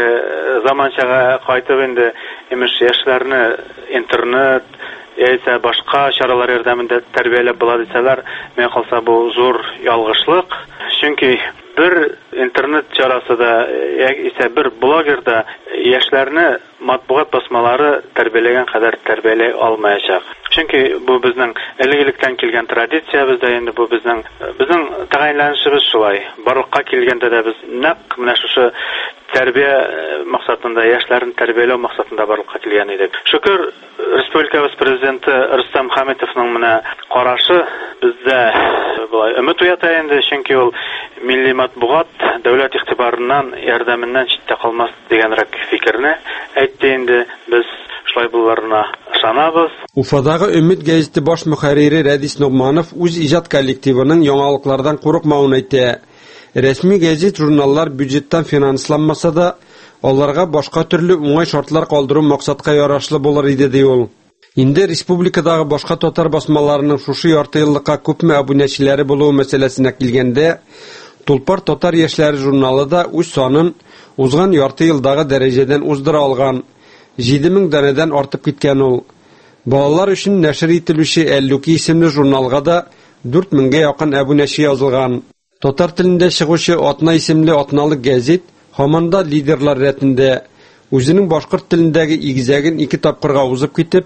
заманчага кайтып инде имеш яшьләрне интернет яисә башка чаралар ярдәмендә тәрбияләп була дисәләр, мен калса бу зур ялгышлык. Чөнки bir internet çarası da ise bir blogger da яшьләрне матбугат басмалары тәрбияләгән кадәр тәрбияләй алмаячак. Чөнки бу безнең элек-электән килгән традициябез да инде бу безнең тәгаенләнешебез шулай. Барлыкка килгәндә дә без нәкъ менә шушы тәрбия максатында, яшьләрне тәрбияләү максатында барлыкка килгән идек. Шөкер, республикабыз президенты Рөстәм Хәмитовның менә карашы бездә булай өмет уята инде, чөнки ул милли матбугат дәүләт игътибарыннан, ярдәменнән читтә калмас дигәнрәк фикерне әйтте инде. Без шулай буларына ышанабыз. Уфадагы Өмет гәзите баш мөхәррире Рәдис Ногманов үз иҗат коллективының яңалыклардан курыкмавын әйтә. Рәсми гәзит журналлар бюджеттан финансланмаса да, аларга башка төрле уңай шартлар калдыру максатка ярашлы булыр иде ди ул. Инде республикадагы башка татар басмаларының шушы ярты еллыкка күпме абунәчеләре булуы мәсьәләсенә килгәндә, Тулпар татар яшьләре журналы да үз санын узган ярты елдагы дәрәҗәдән уздыра алган. 7000 данадан артып киткән ул. Балалар өчен нәшер ителүче Әллүки исемле журналга да 4000гә якын абунәче язылган. Татар телендә чыгучы Атна исемле атналык гәзит һаманда лидерлар рәтендә үзенең башкорт телендәге игезәген 2 тапкырга узып китеп,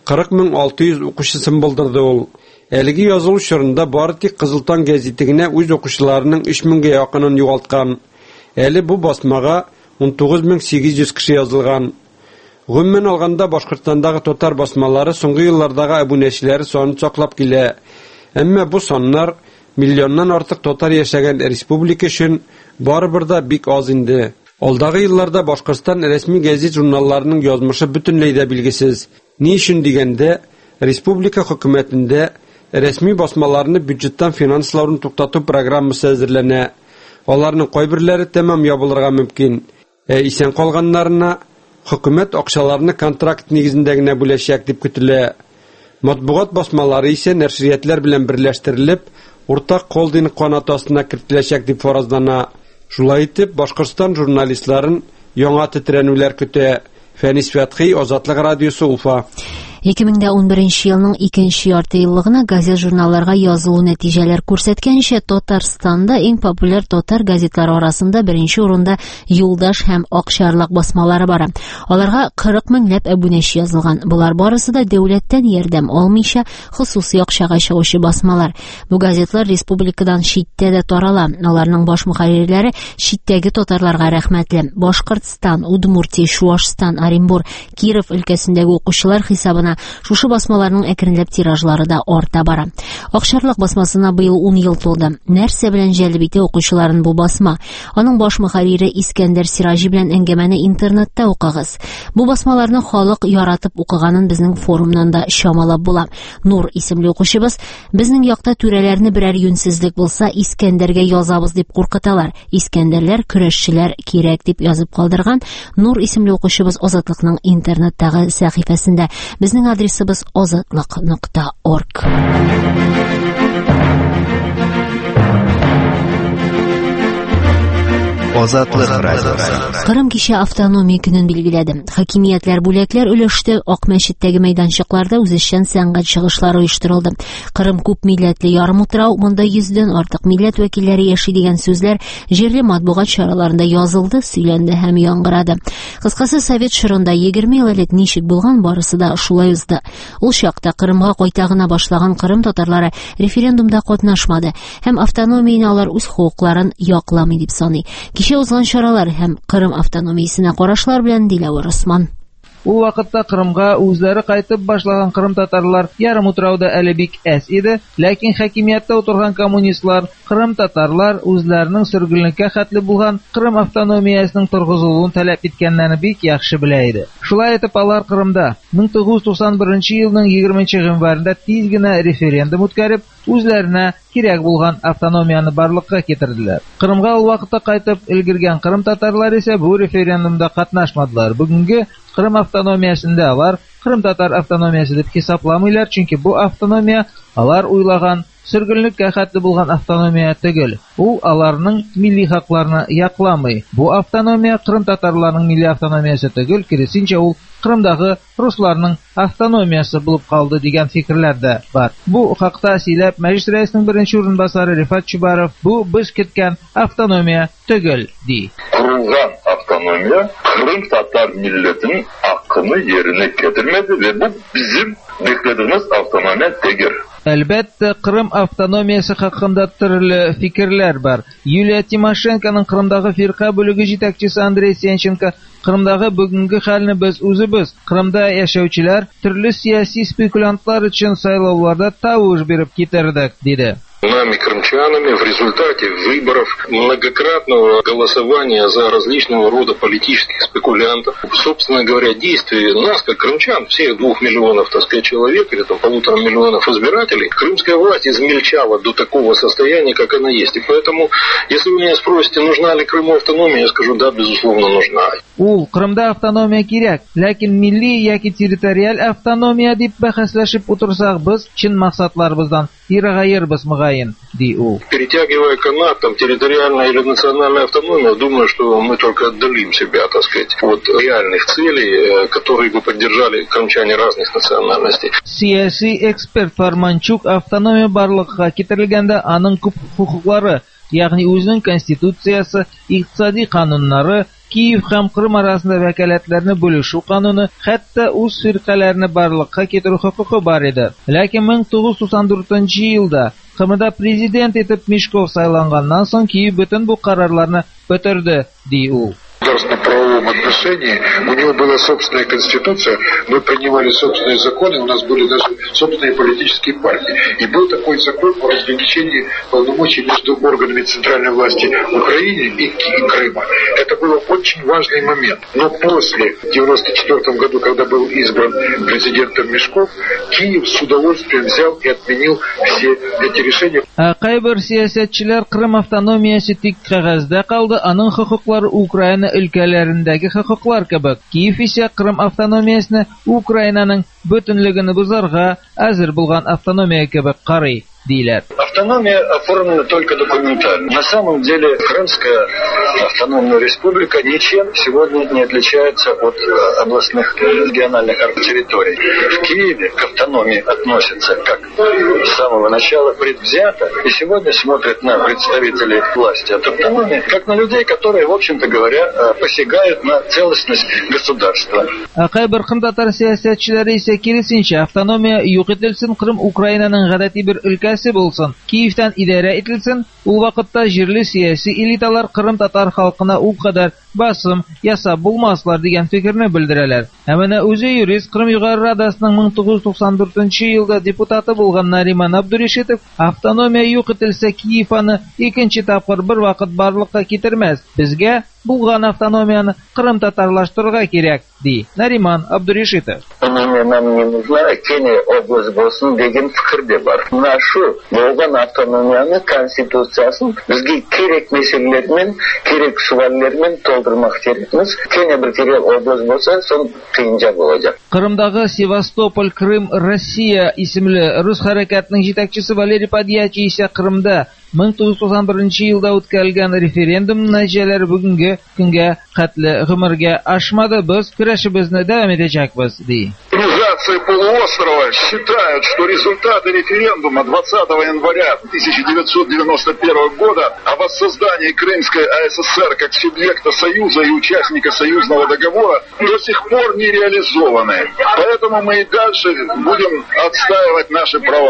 40600 укучысын булдырды ул. Әлеге язылу чорында бары тик Кызылтан гәзите генә үз укучыларының 3000гә якынын югалткан. Әле бу басмага 19800 кеше язылган. Гомумән алганда Башкортстандагы татар басмалары соңгы еллардагы абунәчеләре санын саклап килә. Әмма бу саннар миллионнан артык татар яшәгән республика өчен барыбер да бик аз инде. Алдагы елларда Башкортстан рәсми гәзит журналларының язмышы бөтенләй дә билгесез. Ни өчен дигәндә, республика хөкүмәтендә рәсми басмаларны бюджеттан финанслаудың туктату программасы әзерләнә. Аларның кайберләре тәмам ябылырга мөмкин. Исән калганнарына хөкүмәт акчаларны контракт нигезендә генә бүләчәк дип көтелә. Матбугат басмалары исә нәшриятләр белән берләштерелеп, уртак холдинг канаты астына кертеләчәк дип фаразлана. Шулай итеп, Башкортстан журналистларын яңа тетрәнүләр көтә. Фәнис Фәтхи, Азатлык радиосы, Уфа. 2011 елның 2нче ярты еллыгына газет журналларга язылу нәтиҗәләр күрсәткәнчә, Татарстанда иң популяр татар газетлары арасында беренче урында Юлдаш һәм Акчарлак басмалары бара. Аларга 40 меңләп абунәче язылган. Булар барысы да дәүләттән ярдәм алмыйча хусуси акчага чыгучы басмалар. Бу газетлар республикадан читтә дә тарала. Аларның баш мөхәррирләре читтәге татарларга рәхмәтле. Башкортстан, Удмуртия, Чуашстан, Оренбур, Киров өлкәсендәге укучылар хисабына шушы басмаларның әкренләп тиражлары да арта бара. Акчарлак басмасына быел 10 ел тулды. Нәрсә белән җәлеп итә укучыларын бу басма? Аның баш мөхәррире Искәндәр Сиражи белән әңгәмәне интернетта укыгыз. Бу басмаларны халык яратып укыганын безнең форумнан да чамалап була. Нур исемле укучыбыз, безнең якта түрәләрне берәр юньсезлек булса Искәндәргә язабыз дип куркыталар. Искәндәрләр көрәшчеләр кирәк дип язып калдырган. Нур исемле укучыбыз Азатлыкның интернеттагы сәхифәсендә. Безнең адресыбыз azatlyk.org. Азатлык радиосы. Кырым кичә автономия көнен билгеләде. Хакимиятләр бүләкләр өлеште, Ак мәчеттәге мәйданчыкларда үзешчән сәнгать чыгышлары оештырылды. Кырым күп милләтле ярым утрау, монда 100дән артык милләт вәкилләре яши дигән сүзләр җирле матбугат чараларында язылды, сөйләнде һәм яңгырады. Кыскасы, Совет чорында 20 ел элек ничек булган, барысы да шулай узды. Ул чакта Кырымга кайта гына башлаган Кырым татарлары референдумда катнашмады һәм автономияне алар үз хукукларын якламый дип саный. Кичә узган чаралар һәм Кырым автономиясенә карашлар белән Диләвер Усман. Ул вакытта Кырымга үзләре кайтып башлаган Кырым татарлар ярым утрауда әле бик әз иде, ләкин хакимияттә утырган коммунистлар Кырым татарлар үзләренең сөргенлеккә хәтле булган Кырым автономиясенең торгызылуын таләп иткәннәрне бик яхшы белә иде. Шулай итеп алар Кырымда 1991 елның 20 гыйнварында тиз генә референдум үткәреп, үзләренә кирәк булган автономияны барлыкка китерделәр. Кырымга ул вакытта кайтып өлгергән кырым татарлары исә бу референдумда катнашмадылар. Бүгенге Кырым автономиясендә алар Кырым татар автономиясе дип хисапламыйлар, чөнки бу автономия алар уйлаган сөргөнлеккә хәтле булган автономия түгел. Ул аларның милли хакларны якламый. Бу автономия Кырым татарларының милли автономиясе түгел, киресенчә ул Кырымдагы русларның автономиясы булып калды дигән фикерләр дә бар. Бу хакта сөйләп Мәҗлес рәисенең беренче урынбасары Рифат Чубаров бу без көткән автономия түгел ди. Кырымган автономия Кырым татар милләтенең hakkını yerine getirmedi ve bu bizim beklediğimiz автономия түгел. Әлбәттә, Кырым автономиясе хакында төрле фикерләр бар. Юлия Тимошенконың Кырымдагы фирка бүлеге җитәкчесе Андрей Сенченко Кырымдагы бүгенге хәлне без үзебез, Кырымда яшәүчеләр, төрле сияси спекулянтлар өчен сайлауларда тавыш биреп китердек, диде. Нами, крымчанами, в результате выборов, многократного голосования за различного рода политических спекулянтов, собственно говоря, действия нас, как крымчан, всех 2 миллионов, так сказать, человек, или там 1,5 миллиона избирателей, крымская власть измельчала до такого состояния, как она есть. И поэтому, если вы меня спросите, нужна ли Крыму автономия, я скажу, да, безусловно, нужна. Ул Кырымда автономия кирәк, ләкин милли яки территориаль автономия дип бәхәсләшеп утырсак, без чын максатларыбыздан ерагайырбыз мөгаен, ди ул. Перетягивая канат, там, территориальная или национальная автономия, думаю, что мы только отдалим себя, так сказать, от реальных целей, которые бы поддержали крымчане разных национальностей. Сияси эксперт Фарманчук автономия барлыкка китерелгәндә аның күп хукуклары, ягъни үзенең конституциясы, икътисади кануннары, Киев һәм Кырым арасында вәкаләтләрне бүлешү кануны, хәтта үз фиркаларны барлыкка китерү хокукы бар иде. Ләкин 1994 елда Кырымда президент итеп Мишков сайланганнан соң Киев бөтен бу карарларны бетерде, ди ул. В государственно-правовом отношении у него была собственная конституция, мы принимали собственные законы, у нас были даже собственные политические партии. И был такой закон о разграничении полномочий между органами центральной власти Украины и Крыма. Это был очень важный момент. Но после, в 1994 году, когда был избран президентом Мишков, Киев с удовольствием взял и отменил все эти решения. Кайбер сиясәтчеләр Кырым автономиясе тик кәгазьдә калды, аның хокуклары Украина өлкәләрендәге хокуклар кебек. Киев исә Кырым автономиясен Украинаның бөтенлегене бозарга әзер булган автономия кебек карый, диләр. Автономия оформлена только документально. На самом деле Крымская автономная республика ничем сегодня не отличается от областных региональных территорий. В Киеве к автономии относятся как с самого начала предвзято, и сегодня смотрят на представителей власти от автономии как на людей, которые, в общем-то говоря, посягают на целостность государства. Кайбер Кырым татар сиясәтчеләре исә киресенчә автономия юк ителсен, Кырым Украинаның гадәти бер өлкәсе булсын, Киевтан идарә ителсен. Ул вакытта җирле сияси элиталар Кырым татар халкына ул кадәр басым ясап булмаслар дигән фикерне белдерәләр. Ә менә үзе юрист, Кырым Югары Радасының 1994 елда депутаты булган Нариман Абдуришитов автономия юк ителсә, Киев аны икенче тапкыр бер вакыт барлыкка китермәс. Безгә булган автономияны Кырым татарлаштырырга кирәк, ди Нариман Абдуришитов. Нам не нужна Кения область болсын деген фикерде бар. Нашу булган автономияны конституциясын бізге керек мәселелермен, керек суаллармен толтырмак керекміз. Кения бір керек область болса, сон кыйынча болacak. Кырымдагы Севастополь, Крым, Россия исемле рус хәрәкәтенең җитәкчесе Валерий Подьячий исә Кырымда 1991 елда үткәрелгән референдум нәтиҗәләре бүгенге көнгә хәтле гомергә ашмады, без көрәшебезне дәвам итәчәкбез, ди. Организации полуострова считают, что результаты референдума 20 января 1991 года о воссоздании Крымской АССР как субъекта Союза и участника союзного договора до сих пор не реализованы. Поэтому мы и дальше будем отстаивать наши права.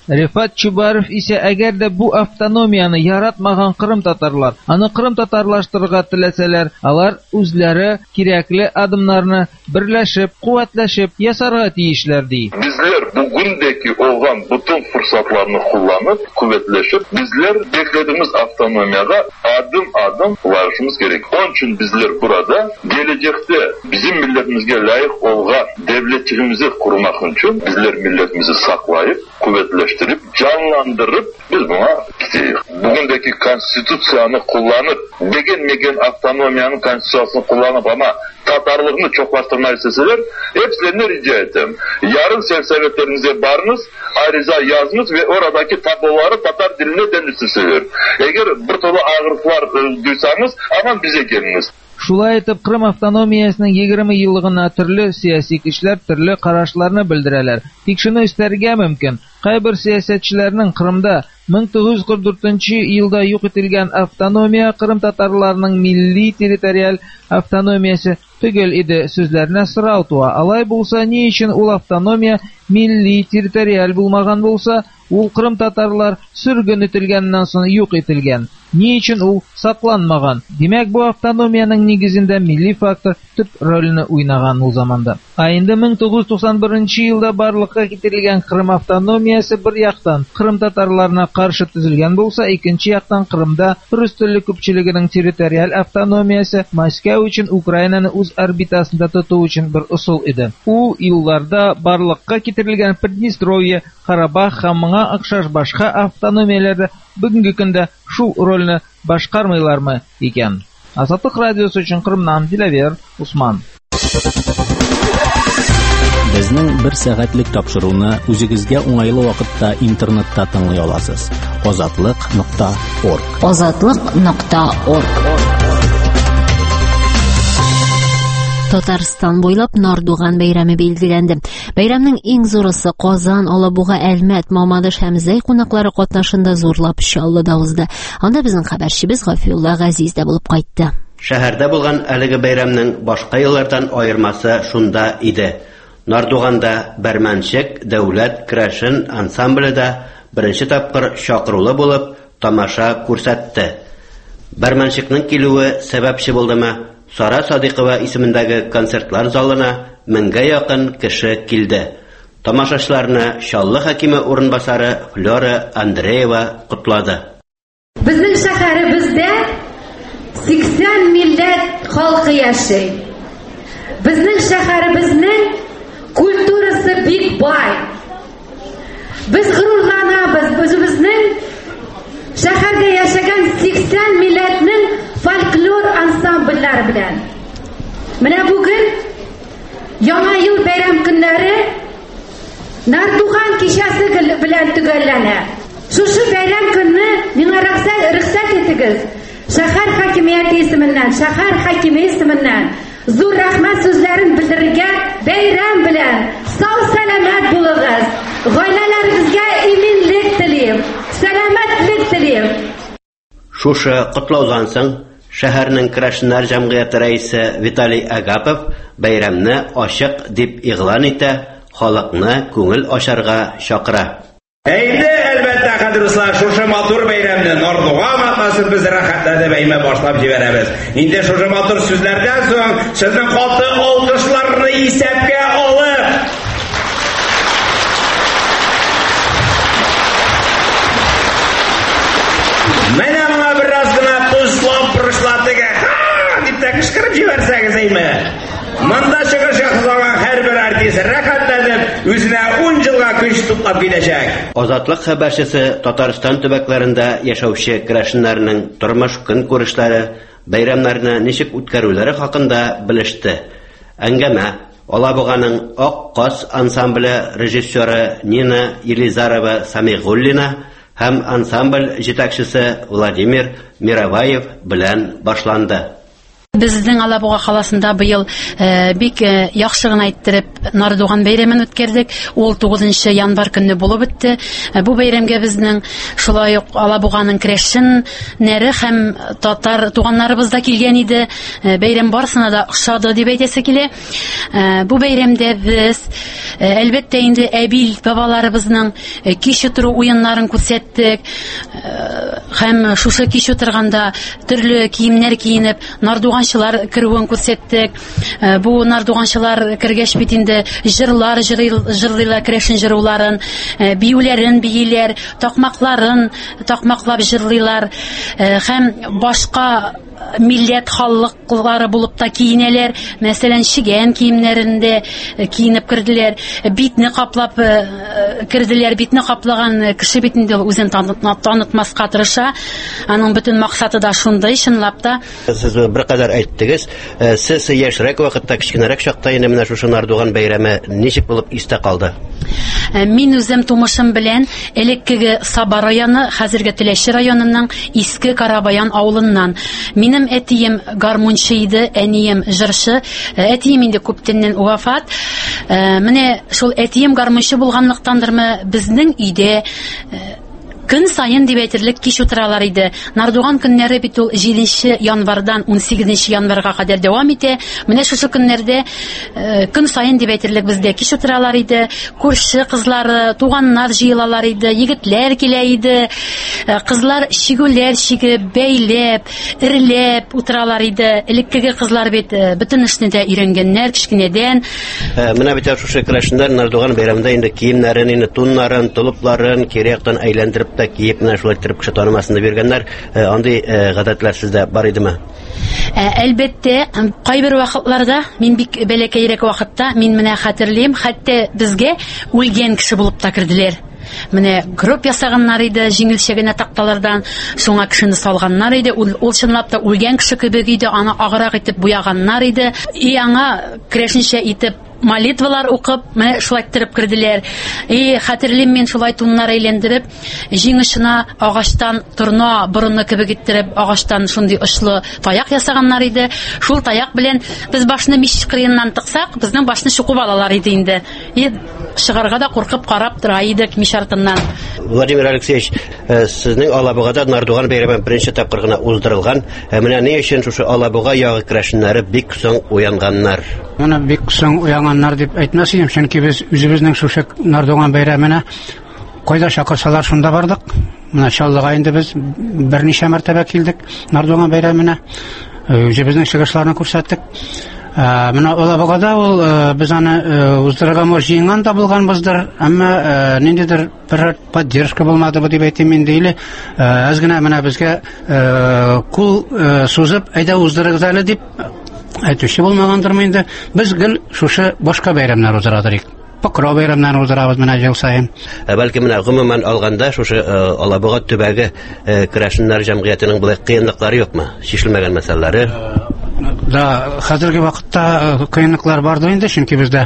Рифат Чубаров исә әгәр дә бу автономияны яратмаган кырым татарлар, аны кырым татарлаштырырга теләсәләр, алар үзләре кирәкле адымнарны берләшеп, куәтләшеп ясарга тиешләр ди. Bizler bugündeki olan bütün fırsatlarını kullanıp, kuvvetleşip, bizler beklediğimiz avtonomiyaga adım adım varışımız gerek. Onun için bizler burada gelecekte bizim milletimizge layık olgan devletçiliğimizi kurmak için bizler milletimizi saklayıp, kuvvetleştirip, canlandırıp biz buna gidiyoruz. Bugündeki konstitüsyonu kullanıp, megen avtonomiyanın konstitüsyonunu kullanıp ama Tatarlığını çoklaştırmayı isteseler, hepsine rica ettim. Yarın sevsetlerinize barınız, ariza yazınız ve oradaki tabloları Tatar diline dönüştürseler. Eğer bir türlü ağırlıklar duysanız, aman bize geliniz. Шулай итеп, Крым автономиясының 20 еллыгына төрле сияси кешеләр төрле карашларны белдерәләр. Тик шуны өстәргә мөмкин. Кайбер сиясәтчеләрнең Крымда 1944 елда юк ителгән автономия Крым татарларының милли территориаль автономиясе түгел иде сүзләренә сорау туа. Алай булса, ни өчен ул автономия милли территориаль булмаган булса, ул Крым татарлар сүргөн ителгәннән соң юк ителгән. Ни өчен ул сакланмаган? Димәк, бу автономияның нигезендә милли фактор төп рольне уйнаган ул заманда. Инде 1991 елда барлыкка китерелгән Крым автономиясе бер яктан Крым татарларына каршы төзелгән булса, икенче яктан Крымда рус телле күпчелегенең территориаль автономиясе Москва өчен Украинаны үз орбитасында тоту өчен бер усул иде. Ул елларда барлыкка китерелгән Приднестровье, Карабах һәм моңа охшаш башка автономияләрдә бүгенге көндә шул рольне башкармыйлармы икән? Азатлык радиосы өчен Крымнан Диләвер Усман. Безнең 1 сәгатьлек тапшыруны үзегезгә уңайлы вакытта интернетта тыңлый аласыз. Azatlyk.org. Azatlyk.org. Татарстан буйлап Нардуган бәйрәме билгеләнде. Бәйрәмнең иң зурысы Казан, Алабуга, Әлмәт, Мамадыш һәм Зәй кунаклары катнашында зурлап чаллыда узды. Анда безнең хәбәрчебез Гафиулла Газиз дә булып кайтты. Шәһәрдә булган әлеге бәйрәмнең башка еллардан аермасы шунда иде. Нардуганда Бәрмәнчек дәүләт крашен ансамбле да беренче тапкыр чакырулы булып тамаша күрсәтте. Бәрмәнчекнең килүе сәбәпче булдымы? Сара Садыйкова исемендәге концертлар залына 1000-гә якын кеше килде. Тамашачыларны Чаллы хакиме урынбасары Флора Андреева кутлады. Безнең шәһәребездә 80 милләт халкы яши. Безнең шәһәребезнең культурасы бик бай. Без горурланабыз безнең шәһәрдә яшәгән 80 милләтнең folklor ansambllari bilan. Менә бүген Яңа ел бәйрәм көннәре Нардуган кичәсе белән төгәлләнә. Шушы бәйрәм көнне миңа рөхсәт итегез. Шәһәр хакимияте исеменнән, шәһәр хакиме исеменнән зур рәхмәт сүзләрен белдерергә бәйрәм белән сау-сәламәт булыгыз. Гаиләләрегезгә иминлек телим, сәламәтлек телим. Шушы котлаудан соң шәһәрнең крашеннар җәмгыяте рәисе Виталий Агапов бәйрәмне ачык дип игълан итә, халыкны күңел ачарга чакыра. Әйдә, әлбәттә, кадрлар, шушы матур бәйрәмне Нардуган атнасын без рәхәтләнеп бәйрәмә башлап җибәрәбез. Инде шушы матур сүзләрдән соң сезнең каты алкышларны исәпкә алып менә моңа бераз гына тузлап пырышлатыга дип тә кычкырып җибәрсәгез әйме. Монда чыгыш ясаган һәрбер артист рәхәтләнеп үзенә 10 елга көч туплап киләчәк. Азатлык хәбәрчесе Татарстан төбәкләрендә яшәүче крашеннарның тормыш көнкүрешләре, бәйрәмнәрне ничек үткәрүләре хакында белеште. Әңгәмә Алабуганың Ак Каз ансамбле режиссеры Нина Елизарова Самигуллина һәм ансамбль җитәкчесе Владимир Мироваев белән башланды. Безнең Алабуга каласында быел бик яхшы гына иттереп Нардуган бәйрәмен үткәрдек. Ул 9 январь көнне булып үтте. Бу бәйрәмгә безнең шулай ук Алабуганың крәшеннәре һәм татар туганнарыбыз да килгән иде. Бәйрәм барсына да охшады дип әйтәсе килә. Бу бәйрәмдә без әлбәттә инде әбил бабаларыбызның кич утыру уеннарын күрсәттек. Һәм шушы кич утырганда төрле киемнәр киенеп Нардуганчылар керүен күрсәттек. Бу Нардуганчылар кергәч бит инде җырлар җырлыйлар, крәшен җырларын, биюләрен биеләр, такмаклап җырлыйлар һәм башка милләт халыклары булып та киенәләр. Мәсәлән, шигән киемнәрендә киенеп керделәр. Битне каплап керделәр. Битне каплаган кеше бит инде үзен танытмаска тырыша. Аның бөтен максаты да шундый, чынлап та. Сез беркадәр әйттегез. Сез яшьрәк вакытта, кичкенәрәк чакта инде менә шушы Нардуган бәйрәме ничек булып истә калды? Мин үзем тумышым белән элеккеге Саба районы, хәзерге Теләче районының Иске Карабаян авылыннан. Минем әтием гармунчы иде, әнием җырчы. Әтием инде күптәннән вафат. Менә шул әтием гармунчы булганлыктандырмы, безнең өйдә көн сайын дип әйтерлек кич утыралар иде. Нардуган көннәре бит ул 7 январьдан 18 январьга кадәр дәвам итә. Менә шушы көннәрдә көн сайын дип әйтерлек бездә кич утыралар иде. Күрше кызлары, туганнар җыелалар иде, егетләр килә иде. Кызлар шигүләр шигеп, бәйләп, ирләп утыралар иде. Элеккеге кызлар бит бөтен эшне дә өйрәнгәннәр кичкенәдән. Менә бит шушы крәшеннәр Нардуган бәйрәмендә инде киемнәрен, инде туннарын, тулыпларын кирәктән әйләндереп киеп менә шулай иттереп кеше танымасын дип биргәннәр. Андый гадәтләр сездә бар идеме? Әлбәттә, кайбер вакытларда, мин бик бәләкәйрәк вакытта, мин менә хәтерлим, хәтта безгә үлгән кеше булып та керделәр. Менә гроб ясаганнар иде, җиңелчә генә такталардан, шуңа кешене салганнар иде. Ул чынлап та үлгән кеше кебек иде, аны аграк итеп буяганнар иде. Аңа крәшенчә итеп молитвалар укып, менә шулай иттереп керделәр. Хәтерлим мин шулай туннар әйләндереп, җиңешенә агачтан торна борынны кебек иттереп, агачтан шундый очлы таяк ясаганнар иде. Шул таяк белән без башны мич кырыеннан тыксак, безнең башны чукып алалар иде инде. Чыгарга да куркып карап тора идек мич артыннан. Владимир Алексеевич, сезнең Алабугада Нардуган бәйрәме беренче тапкыр гына уздырылган. Менә ни өчен шушы Алабуга ягы крәшеннәре бик соң уянганнар? Менә бик соң уянганнар дип әйтмәс идем, чөнки без үзебезнең шушы Нардуган бәйрәменә кайда чакырсалар шунда бардык. Менә Чаллыга инде без берничә мәртәбә килдек Нардуган бәйрәменә. Үзебезнең чыгышларны күрсәттек. Менә Алабугада ул без аны уздырырга җыенган да булганбыздыр, әмма ниндидер бер поддержка булмады дип әйтим инде. Или аз гына менә безгә кул сузып, әйдә уздырыгыз әле дип әйтүче булмагандырмы инде. Без гел шушы башка бәйрәмнәр уздырадык. Покров бәйрәмнәре уздырабыз менә ел сайын. Бәлки менә гомумән алганда шушы Алабуга төбәге крәшеннәр җәмгыятенең булай кыенлыклары юкмы? Шишелмәгән мәсьәләләре? Да, хәзерге вакытта кыенлыклар бардыр инде, чөнки бездә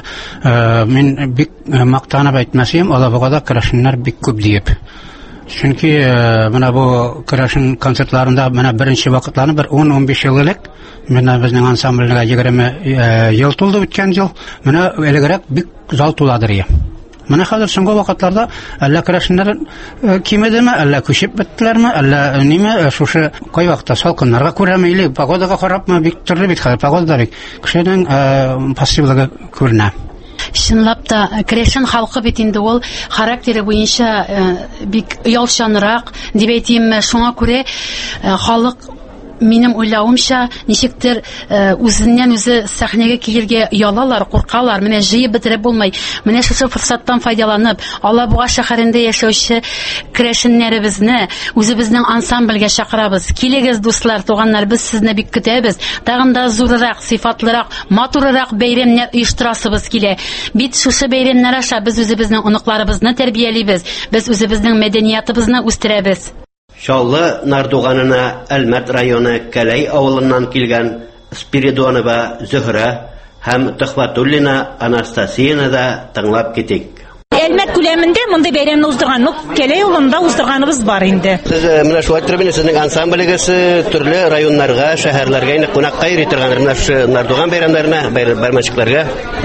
мин бик мактанып әйтмәсем, Алабугада крәшеннәр бик күп диеп. Чөнки менә бу крәшен концертларында менә беренче вакытларны бер 10-15 ел элек менә безнең ансамбльгә 20 ел тулды үткән ел. Менә элегрәк бик зал туладыр я. Менә хәзер соңгы вакытларда әллә крәшеннәр кимедеме, әллә күчеп беттеләрме, әллә ниме, шушы кай вакытта салкыннарга күрәме, или погодага карапмы, бик төрле бит хәзер погода бик кешенең пассивлыгы күренә. Чынлап та крәшен халкы бит инде ул характеры буенча бик ялчанрак дип әйтим. Шуңа күрә халык минем уйлавымча ничектер үзеннән үзе сәхнәгә килергә ялалар, куркалар. Менә җыеп бетереп булмый. Менә шушы форсаттан файдаланып, Алабуга шәһәрендә яшәүче крәшеннәребезне үзебезнең ансамбльгә чакырабыз. Килегез, дуслар, туганнар, без сезне бик көтәбез. Тагын да зуррак, сыйфатлырак, матуррак бәйрәмнәр оештырасыбыз килә. Бит шушы бәйрәмнәр аша без үзебезнең оныкларыбызны тәрбиялибез. Без үзебезнең мәдәниятыбызны үстерәбез. Чаллы Нардуганына Әлмәт районы Кәләй авылыннан килгән Спиридонова Зөһрә һәм Төхвәтуллина Анастасияны да тыңлап китик. Әлмәт күләмендә мондай бәйрәмне уздырган, кәләй юлында уздырганыбыз бар инде. Сез менә шулай трибуна сезнең ансамблегез төрле районнарга, шәһәрләргә инде кунакка йөри торганнар, менә Нардуган бәйрәмнәренә, бәрмәнчекләргә.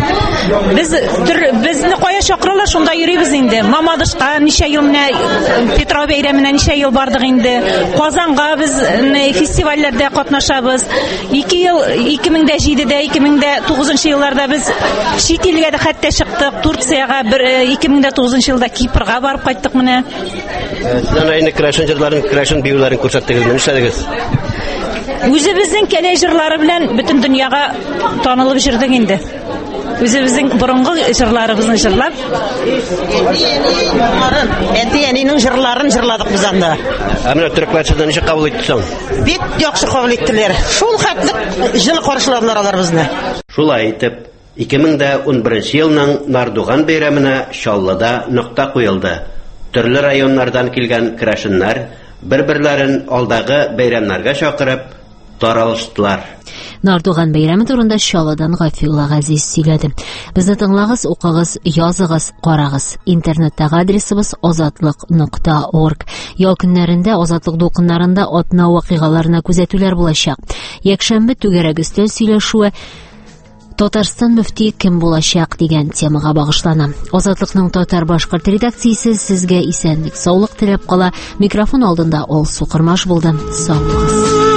Безне кая чакыралар, шунда йөрибез инде. Мамадышка ничә ел менә Петров бәйрәменә ничә ел бардык инде. Казанга без фестивальләрдә катнашабыз. 2007-дә, 2009 елларда без чит илгә дә хәтта чыктык. Турцияга 2009 елда Кипрга барып кайттык менә. Сезнең инде крашен җырларын, крашен биюләрен күрсәттегез, нишләдегез? Үзебезнең кәләй җырлары белән бөтен дөньяга танылып җырдык инде. Үзебезнең борынгы җырларыбызны җырлап, әти-әнинең җырларын җырладык без анда. Менә төрекләр сезне ничек кабул итте соң? Бик яхшы кабул иттеләр. Шул хәтлек җылы каршыладылар алар безне. Шулай итеп, 2011 елның Нардуган бәйрәменә Чаллыда нокта куелды. Төрле районнардан килгән крашеннар бер-берләрен алдагы бәйрәмнәргә чакырып таралыштылар. Нардуган бәйрәме турында Чаллыдан Гафиулла Газиз сөйләде. Безне тыңлагыз, укыгыз, языгыз, карагыз. Интернеттагы адресыбыз azatlıq.org. Ял көннәрендә Азатлык дулкыннарында атна вакыйгаларына күзәтүләр булачак. Якшәмбе түгәрәк өстәл сөйләшүе Татарстан мөфти кем булачак дигән темага багышлана. Азатлыкның татар-башкорт редакциясе сезгә исәнлек, саулык теләп кала. Микрофон алдында Алсу Кырмаш булды. Сау булыгыз.